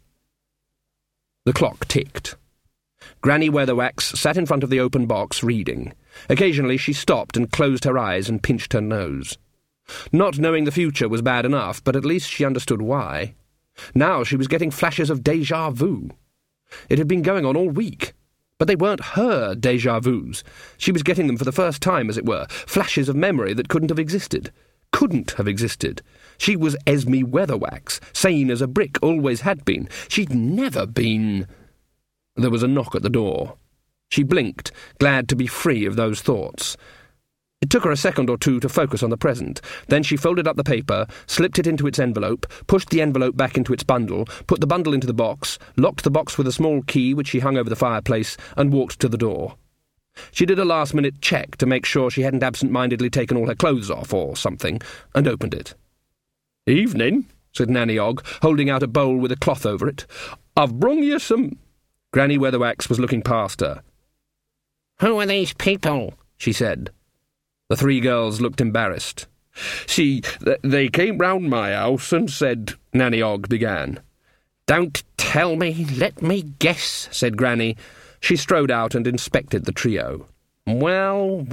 The clock ticked. Granny Weatherwax sat in front of the open box, reading. Occasionally she stopped and closed her eyes and pinched her nose. Not knowing the future was bad enough, but at least she understood why. Now she was getting flashes of déjà vu. It had been going on all week. But they weren't her déjà vus. She was getting them for the first time, as it were, flashes of memory that couldn't have existed. Couldn't have existed. She was Esme Weatherwax, sane as a brick, always had been. She'd never been... There was a knock at the door. She blinked, glad to be free of those thoughts. It took her a second or two to focus on the present. Then she folded up the paper, slipped it into its envelope, pushed the envelope back into its bundle, put the bundle into the box, locked the box with a small key which she hung over the fireplace, and walked to the door. She did a last-minute check to make sure she hadn't absent-mindedly taken all her clothes off or something, and opened it. "Evening," said Nanny Ogg, holding out a bowl with a cloth over it. "I've brung you some—" Granny Weatherwax was looking past her. "Who are these people?" she said. The three girls looked embarrassed. "See, they came round my house and said—" Nanny Ogg began. "Don't tell me, let me guess," said Granny. She strode out and inspected the trio. Well,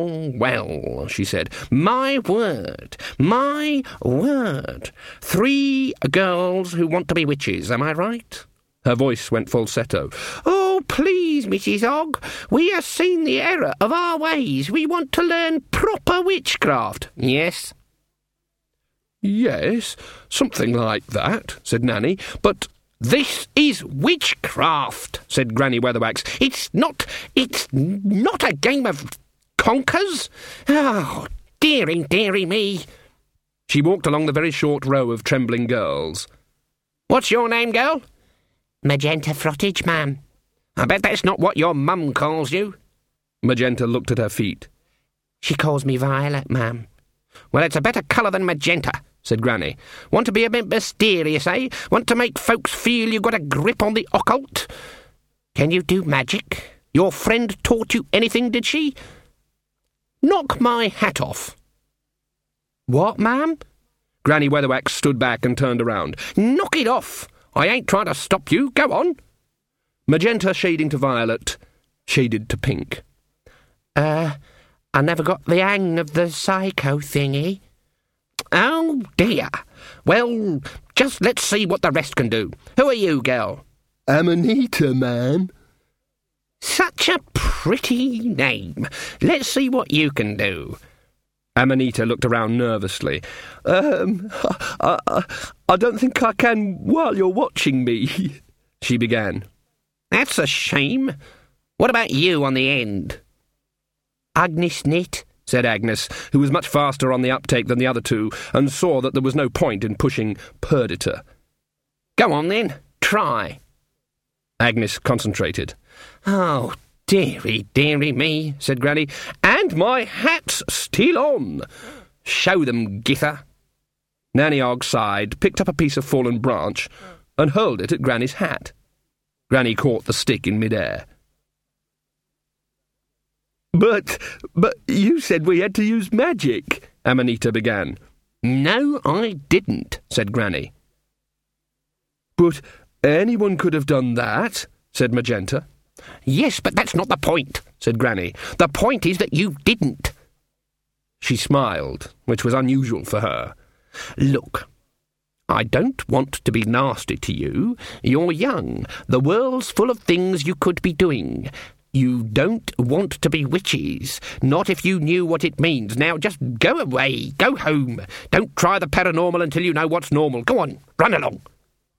she said. My word. 3 girls who want to be witches, am I right?" Her voice went falsetto. "Oh, please, Mrs. Ogg, we have seen the error of our ways. We want to learn proper witchcraft." "Yes?" "Yes, something like that," said Nanny, "but—" "This is witchcraft," said Granny Weatherwax. It's not a game of conkers. Oh, dearie me." She walked along the very short row of trembling girls. "What's your name, girl?" "Magenta Frottage, ma'am." "I bet that's not what your mum calls you." Magenta looked at her feet. "She calls me Violet, ma'am." "Well, it's a better colour than magenta," said Granny. "Want to be a bit mysterious, eh? Want to make folks feel you've got a grip on the occult? Can you do magic? Your friend taught you anything, did she?" "Knock my hat off." "What, ma'am?" Granny Weatherwax stood back and turned around. "Knock it off! I ain't trying to stop you. Go on." Magenta, shading to violet, shaded to pink. I never got the hang of the psycho thingy." "Oh, dear. Well, just let's see what the rest can do. Who are you, girl?" "Amanita, ma'am." "Such a pretty name. Let's see what you can do." Amanita looked around nervously. I don't think I can while you're watching me," she began. "That's a shame. What about you on the end?" "Agnes Knit," said Agnes, who was much faster on the uptake than the other two, and saw that there was no point in pushing Perdita. "Go on, then. Try." Agnes concentrated. "Oh, dearie me," said Granny. "And my hat's still on. Show them, Gither." Nanny Ogg sighed, picked up a piece of fallen branch, and hurled it at Granny's hat. Granny caught the stick in mid-air. But you said we had to use magic," Amanita began. "No, I didn't," said Granny. "But anyone could have done that," said Magenta. "Yes, but that's not the point," said Granny. "The point is that you didn't." She smiled, which was unusual for her. "Look, I don't want to be nasty to you. You're young. The world's full of things you could be doing. You don't want to be witches, not if you knew what it means. Now just go away, go home. Don't try the paranormal until you know what's normal. Go on, run along."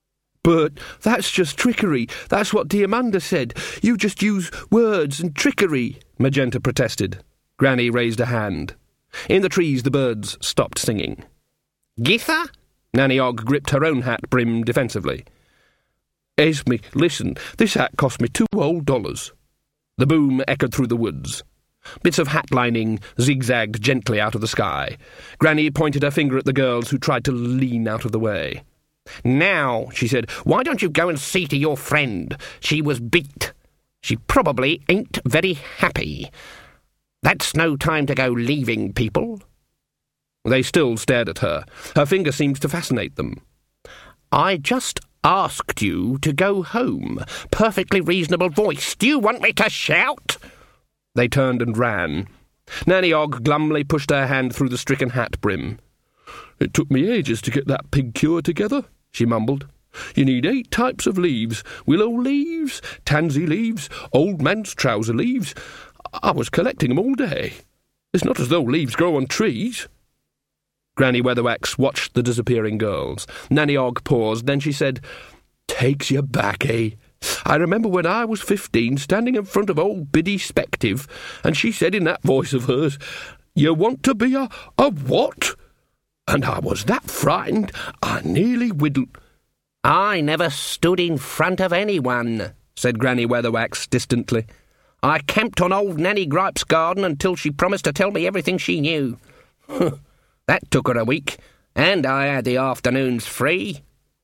Bert, that's just trickery. That's what Diamanda said. You just use words and trickery, Magenta protested. Granny raised a hand. In the trees the birds stopped singing. Githa? Nanny Ogg gripped her own hat brim defensively. Esme, listen, this hat cost me $2 whole. The boom echoed through the woods. Bits of hat lining zigzagged gently out of the sky. Granny pointed her finger at the girls who tried to lean out of the way. Now, she said, why don't you go and see to your friend? She was beat. She probably ain't very happy. That's no time to go leaving people. They still stared at her. Her finger seemed to fascinate them. I just asked you to go home. Perfectly reasonable voice. Do you want me to shout? They turned and ran. Nanny Ogg glumly pushed her hand through the stricken hat brim. It took me ages to get that pig cure together, she mumbled. You need 8 types of leaves. Willow leaves, tansy leaves, old man's trouser leaves. I was collecting them all day. It's not as though leaves grow on trees. Granny Weatherwax watched the disappearing girls. Nanny Ogg paused, then she said, Takes you back, eh? I remember when I was 15, standing in front of old Biddy Spective, and she said in that voice of hers, You want to be a what? And I was that frightened, I nearly whittled. I never stood in front of anyone, said Granny Weatherwax distantly. I camped on old Nanny Gripe's garden until she promised to tell me everything she knew. That took her a week, and I had the afternoons free.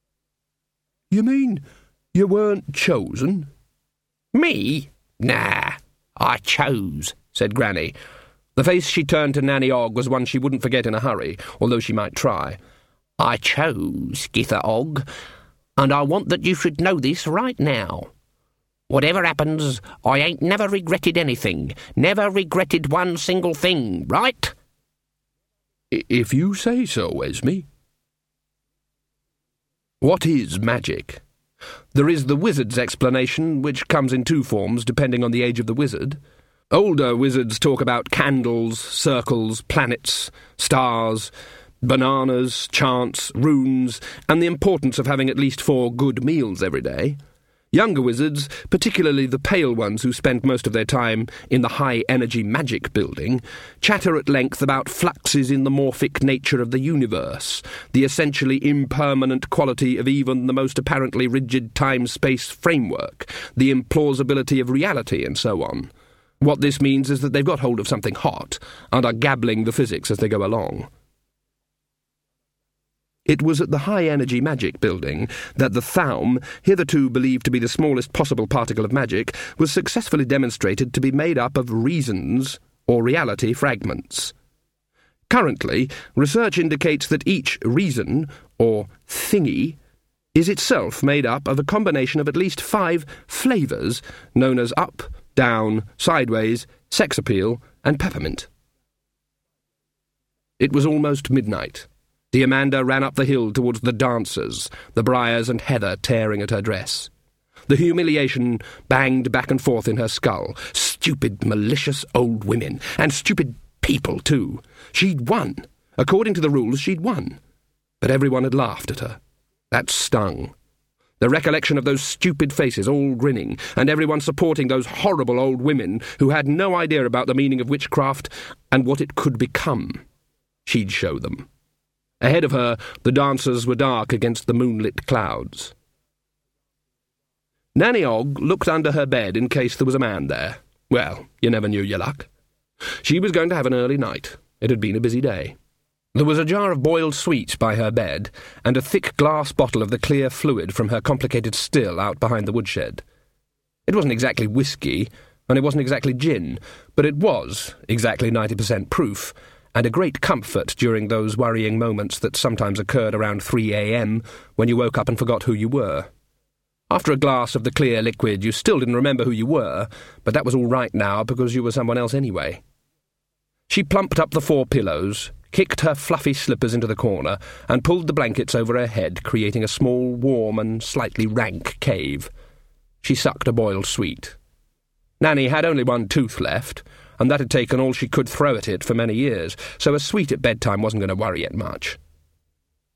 You mean you weren't chosen? Me? Nah, I chose, said Granny. The face she turned to Nanny Ogg was one she wouldn't forget in a hurry, although she might try. I chose, Githa Ogg, and I want that you should know this right now. Whatever happens, I ain't never regretted anything, never regretted one single thing, right? If you say so, Esme. What is magic? There is the wizard's explanation, which comes in 2 forms, depending on the age of the wizard. Older wizards talk about candles, circles, planets, stars, bananas, chants, runes, and the importance of having at least 4 good meals every day. Younger wizards, particularly the pale ones who spend most of their time in the high-energy magic building, chatter at length about fluxes in the morphic nature of the universe, the essentially impermanent quality of even the most apparently rigid time-space framework, the implausibility of reality, and so on. What this means is that they've got hold of something hot, and are gabbling the physics as they go along. It was at the high-energy magic building that the Thaum, hitherto believed to be the smallest possible particle of magic, was successfully demonstrated to be made up of reasons or reality fragments. Currently, research indicates that each reason, or thingy, is itself made up of a combination of at least 5 flavours known as up, down, sideways, sex appeal, and peppermint. It was almost midnight. Diamanda ran up the hill towards the dancers, the briars and heather tearing at her dress. The humiliation banged back and forth in her skull. Stupid, malicious old women, and stupid people, too. She'd won. According to the rules, she'd won. But everyone had laughed at her. That stung. The recollection of those stupid faces all grinning, and everyone supporting those horrible old women who had no idea about the meaning of witchcraft and what it could become. She'd show them. Ahead of her, the dancers were dark against the moonlit clouds. Nanny Ogg looked under her bed in case there was a man there. Well, you never knew your luck. She was going to have an early night. It had been a busy day. There was a jar of boiled sweet by her bed, and a thick glass bottle of the clear fluid from her complicated still out behind the woodshed. It wasn't exactly whiskey, and it wasn't exactly gin, but it was exactly 90% proof, and a great comfort during those worrying moments that sometimes occurred around 3 a.m. when you woke up and forgot who you were. After a glass of the clear liquid, you still didn't remember who you were, but that was all right now because you were someone else anyway. She plumped up the 4 pillows, kicked her fluffy slippers into the corner, and pulled the blankets over her head, creating a small, warm, and slightly rank cave. She sucked a boiled sweet. Nanny had only 1 tooth left, and that had taken all she could throw at it for many years, so a sweet at bedtime wasn't going to worry it much.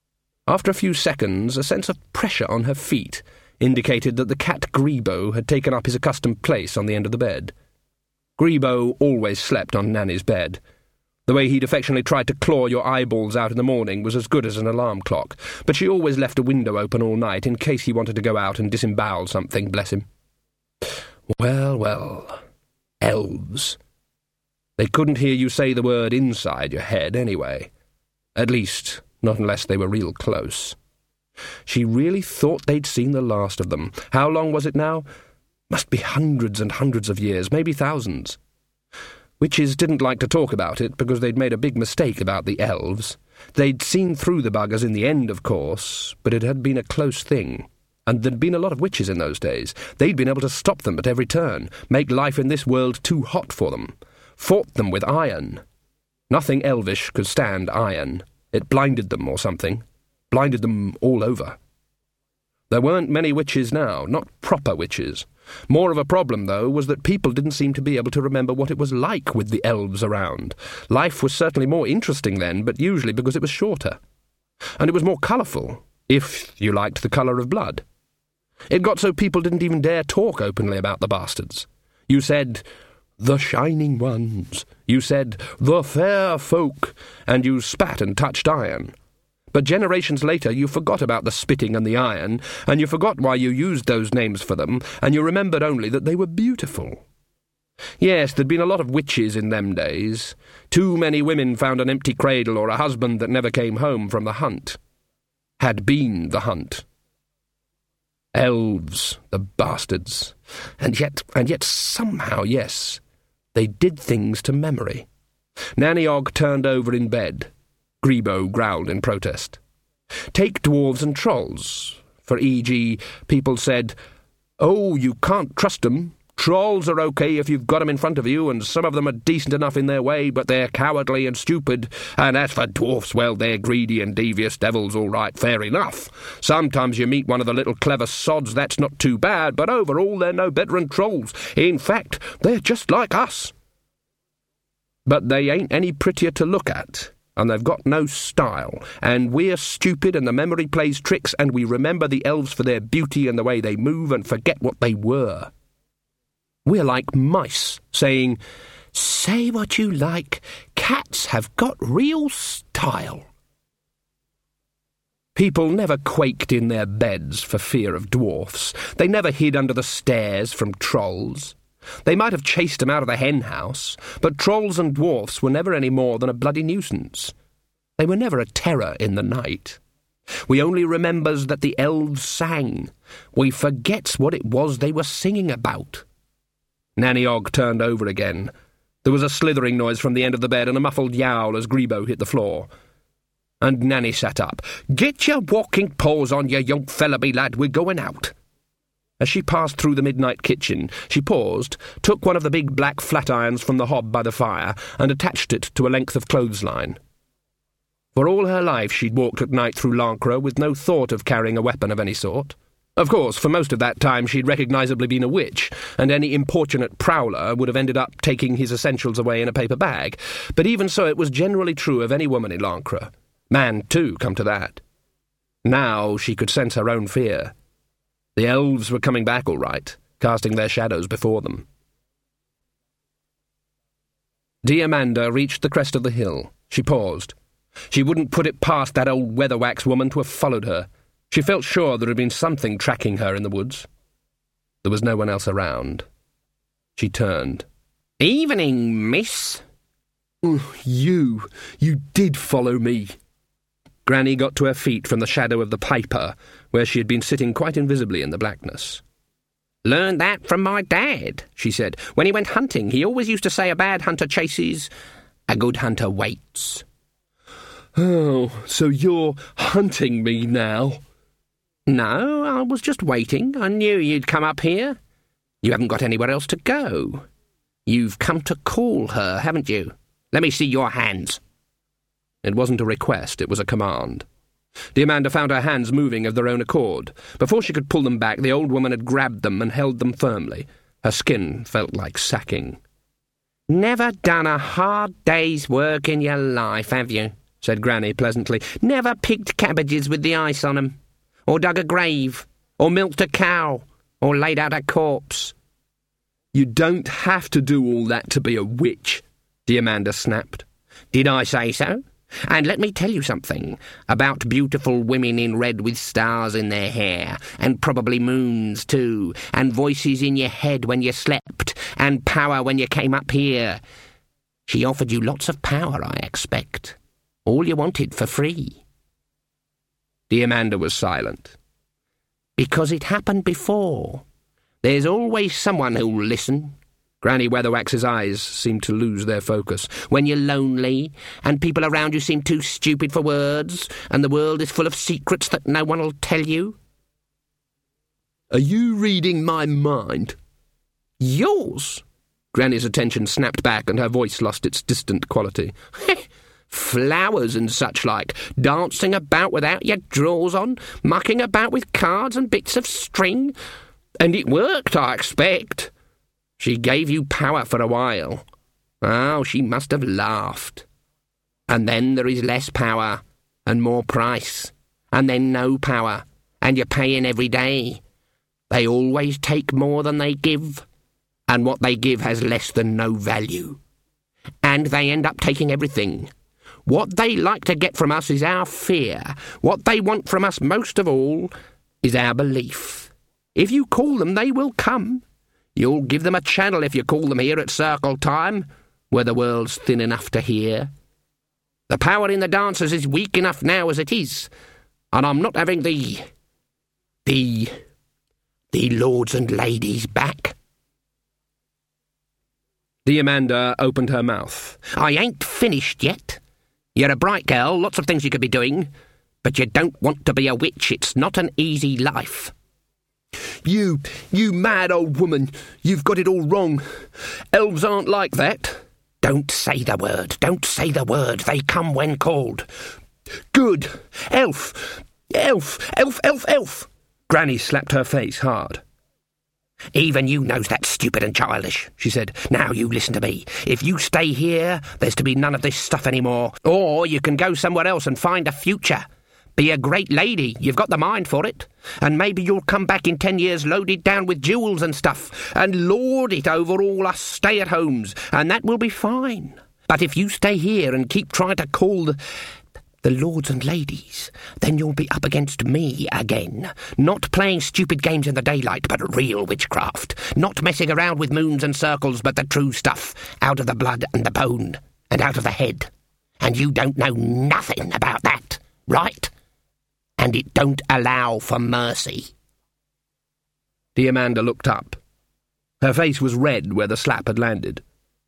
After a few seconds, a sense of pressure on her feet indicated that the cat Grebo had taken up his accustomed place on the end of the bed. Grebo always slept on Nanny's bed. The way he'd affectionately tried to claw your eyeballs out in the morning was as good as an alarm clock, but she always left a window open all night in case he wanted to go out and disembowel something, bless him. Well, well, elves. They couldn't hear you say the word inside your head, anyway. At least, not unless they were real close. She really thought they'd seen the last of them. How long was it now? Must be hundreds and hundreds of years, maybe thousands. Witches didn't like to talk about it because they'd made a big mistake about the elves. They'd seen through the buggers in the end, of course, but it had been a close thing. And there'd been a lot of witches in those days. They'd been able to stop them at every turn, make life in this world too hot for them, fought them with iron. Nothing elvish could stand iron. It blinded them or something. Blinded them all over. There weren't many witches now, not proper witches. More of a problem, though, was that people didn't seem to be able to remember what it was like with the elves around. Life was certainly more interesting then, but usually because it was shorter. And it was more colourful, if you liked the colour of blood. It got so people didn't even dare talk openly about the bastards. You said, "The Shining Ones." You said, "The Fair Folk," and you spat and touched iron. But generations later you forgot about the spitting and the iron, and you forgot why you used those names for them, and you remembered only that they were beautiful. Yes, there'd been a lot of witches in them days. Too many women found an empty cradle or a husband that never came home from the hunt. Had been the hunt. Elves, the bastards. And yet somehow, yes, they did things to memory. Nanny Ogg turned over in bed. Grebo growled in protest. Take dwarves and trolls. For e.g., people said, "Oh, you can't trust 'em. Trolls are okay if you've got 'em in front of you, and some of them are decent enough in their way, but they're cowardly and stupid. And as for dwarfs, well, they're greedy and devious devils, all right, fair enough. Sometimes you meet one of the little clever sods, that's not too bad, but overall they're no better than trolls. In fact, they're just like us. But they ain't any prettier to look at. And they've got no style, and we're stupid and the memory plays tricks, and we remember the elves for their beauty and the way they move and forget what they were. We're like mice, saying, "Say what you like, cats have got real style." People never quaked in their beds for fear of dwarfs. They never hid under the stairs from trolls. They might have chased them out of the hen house, but trolls and dwarfs were never any more than a bloody nuisance. They were never a terror in the night. We only remembers that the elves sang. We forgets what it was they were singing about. Nanny Ogg turned over again. There was a slithering noise from the end of the bed and a muffled yowl as Grebo hit the floor. And Nanny sat up. "Get your walking paws on, you young fellaby lad, we're going out." As she passed through the midnight kitchen, she paused, took one of the big black flat irons from the hob by the fire, and attached it to a length of clothesline. For all her life she'd walked at night through Lancre with no thought of carrying a weapon of any sort. Of course, for most of that time she'd recognisably been a witch, and any importunate prowler would have ended up taking his essentials away in a paper bag. But even so, it was generally true of any woman in Lancre. Man, too, come to that. Now she could sense her own fear. The elves were coming back all right, casting their shadows before them. Diamanda reached the crest of the hill. She paused. She wouldn't put it past that old weatherwax woman to have followed her. She felt sure there had been something tracking her in the woods. There was no one else around. She turned. "Evening, miss." You did follow me." Granny got to her feet from the shadow of the piper, where she had been sitting quite invisibly in the blackness. "Learned that from my dad," she said. "When he went hunting, he always used to say a bad hunter chases, a good hunter waits." "Oh, so you're hunting me now?" "No, I was just waiting. I knew you'd come up here. You haven't got anywhere else to go. You've come to call her, haven't you? Let me see your hands." It wasn't a request, it was a command. Diamanda found her hands moving of their own accord. Before she could pull them back, the old woman had grabbed them and held them firmly. Her skin felt like sacking. "Never done a hard day's work in your life, have you?" said Granny pleasantly. Never picked cabbages with the ice on 'em, or dug a grave, or milked a cow, or laid out a corpse. You don't have to do all that to be a witch, Diamanda snapped. Did I say so? And let me tell you something about beautiful women in red with stars in their hair, and probably moons too, and voices in your head when you slept, and power when you came up here. She offered you lots of power, I expect. All you wanted for free. Diamanda was silent. Because it happened before. There's always someone who'll listen. Granny Weatherwax's eyes seemed to lose their focus. When you're lonely, and people around you seem too stupid for words, and the world is full of secrets that no one will tell you. Are you reading my mind? Yours? Granny's attention snapped back and her voice lost its distant quality. Flowers and such like, dancing about without your drawers on, mucking about with cards and bits of string. And it worked, I expect. She gave you power for a while. Oh, she must have laughed. And then there is less power, and more price, and then no power, and you're paying every day. They always take more than they give, and what they give has less than no value. And they end up taking everything. What they like to get from us is our fear. What they want from us most of all is our belief. If you call them, they will come. You'll give them a channel if you call them here at circle time, where the world's thin enough to hear. The power in the dancers is weak enough now as it is, and I'm not having the lords and ladies back. Diamanda opened her mouth. I ain't finished yet. You're a bright girl, lots of things you could be doing, but you don't want to be a witch. It's not an easy life. You mad old woman, you've got it all wrong. Elves aren't like that. Don't say the word, don't say the word. They come when called. Good. Elf. Granny slapped her face hard. Even you knows that's stupid and childish, she said. Now you listen to me. If you stay here, there's to be none of this stuff anymore. Or you can go somewhere else and find a future. Be a great lady, you've got the mind for it. And maybe you'll come back in 10 years loaded down with jewels and stuff, and lord it over all us stay-at-homes, and that will be fine. But if you stay here and keep trying to call the lords and ladies, then you'll be up against me again. Not playing stupid games in the daylight, but real witchcraft. Not messing around with moons and circles, but the true stuff, out of the blood and the bone, and out of the head. And you don't know nothing about that, right? And it don't allow for mercy. Diamanda looked up. Her face was red where the slap had landed.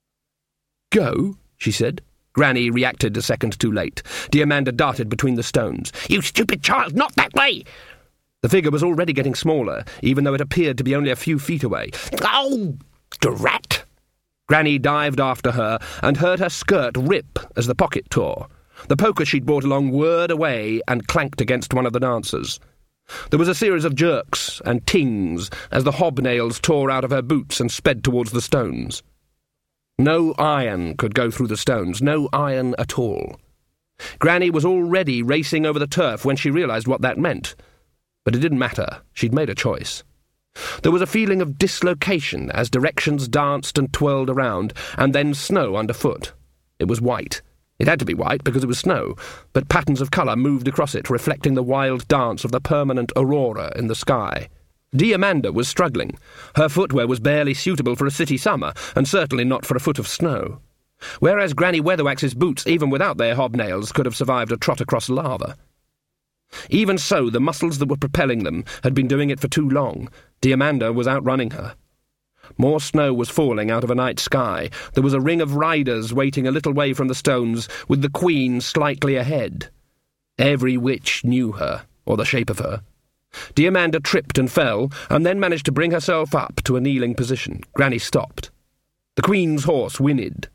Go, she said. Granny reacted a second too late. Diamanda darted between the stones. You stupid child, not that way! The figure was already getting smaller, even though it appeared to be only a few feet away. Oh, drat! Granny dived after her and heard her skirt rip as the pocket tore. The poker she'd brought along whirred away and clanked against one of the dancers. There was a series of jerks and tings as the hobnails tore out of her boots and sped towards the stones. No iron could go through the stones, no iron at all. Granny was already racing over the turf when she realised what that meant. But it didn't matter. She'd made a choice. There was a feeling of dislocation as directions danced and twirled around, and then snow underfoot. It was white. It had to be white because it was snow, but patterns of colour moved across it, reflecting the wild dance of the permanent aurora in the sky. Diamanda was struggling. Her footwear was barely suitable for a city summer, and certainly not for a foot of snow. Whereas Granny Weatherwax's boots, even without their hobnails, could have survived a trot across lava. Even so, the muscles that were propelling them had been doing it for too long. Diamanda was outrunning her. More snow was falling out of a night sky. There was a ring of riders waiting a little way from the stones, with the Queen slightly ahead. Every witch knew her, or the shape of her. Diamanda tripped and fell, and then managed to bring herself up to a kneeling position. Granny stopped. The Queen's horse whinnied.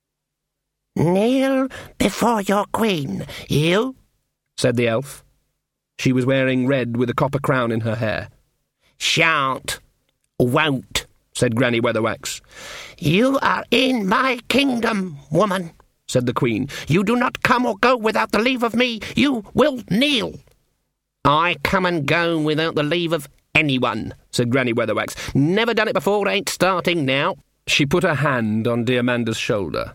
"Kneel before your Queen, you," said the elf. She was wearing red with a copper crown in her hair. "Shan't, won't," said Granny Weatherwax. "You are in my kingdom, woman," said the Queen. "You do not come or go without the leave of me. You will kneel." "I come and go without the leave of anyone," said Granny Weatherwax. "Never done it before, ain't starting now." She put a hand on Diamanda's shoulder.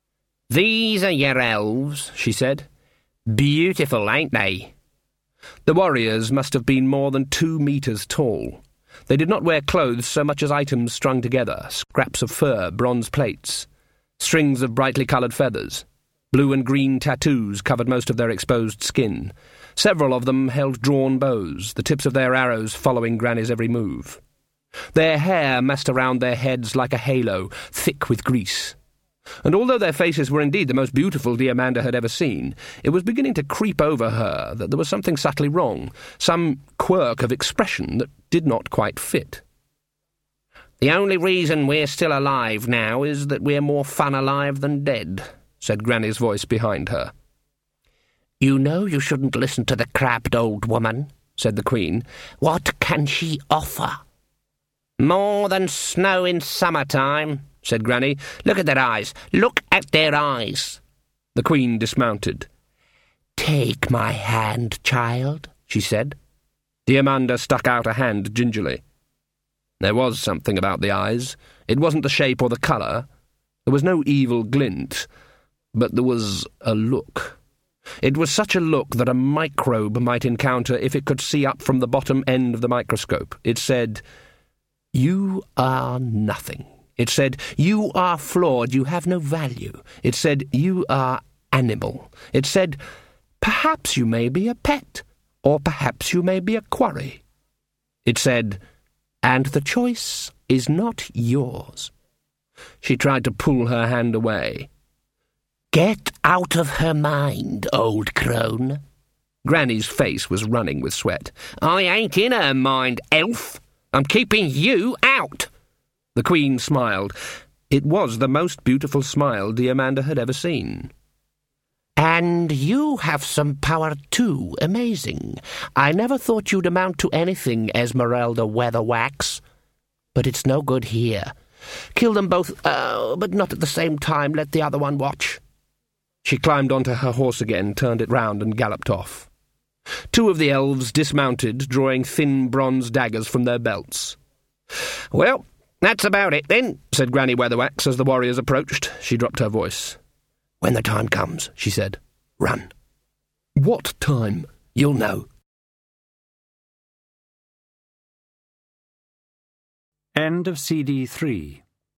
"These are your elves," she said. "Beautiful, ain't they?" The warriors must have been more than 2 meters tall. They did not wear clothes so much as items strung together, scraps of fur, bronze plates, strings of brightly coloured feathers. Blue and green tattoos covered most of their exposed skin. Several of them held drawn bows, the tips of their arrows following Granny's every move. Their hair messed around their heads like a halo, thick with grease. And although their faces were indeed the most beautiful Diamanda had ever seen, it was beginning to creep over her that there was something subtly wrong, some quirk of expression that did not quite fit. "The only reason we're still alive now is that we're more fun alive than dead," said Granny's voice behind her. "You know you shouldn't listen to the crabbed old woman," said the Queen. "What can she offer?" "More than snow in summer-time," said Granny. "Look at their eyes. Look at their eyes." The Queen dismounted. "Take my hand, child," she said. Diamanda stuck out a hand gingerly. There was something about the eyes. It wasn't the shape or the colour. There was no evil glint, but there was a look. It was such a look that a microbe might encounter if it could see up from the bottom end of the microscope. It said, "You are nothing." It said, "You are flawed, you have no value." It said, "You are animal." It said, "Perhaps you may be a pet, or perhaps you may be a quarry." It said, "And the choice is not yours." She tried to pull her hand away. "Get out of her mind, old crone." Granny's face was running with sweat. "I ain't in her mind, elf. I'm keeping you out." The Queen smiled. It was the most beautiful smile Diamanda had ever seen. "And you have some power too, amazing. I never thought you'd amount to anything, Esmeralda Weatherwax. But it's no good here. Kill them both, but not at the same time. Let the other one watch." She climbed onto her horse again, turned it round and galloped off. 2 of the elves dismounted, drawing thin bronze daggers from their belts. "Well, that's about it, then," said Granny Weatherwax as the warriors approached. She dropped her voice. "When the time comes," she said, "run." "What time?" "You'll know." End of CD 3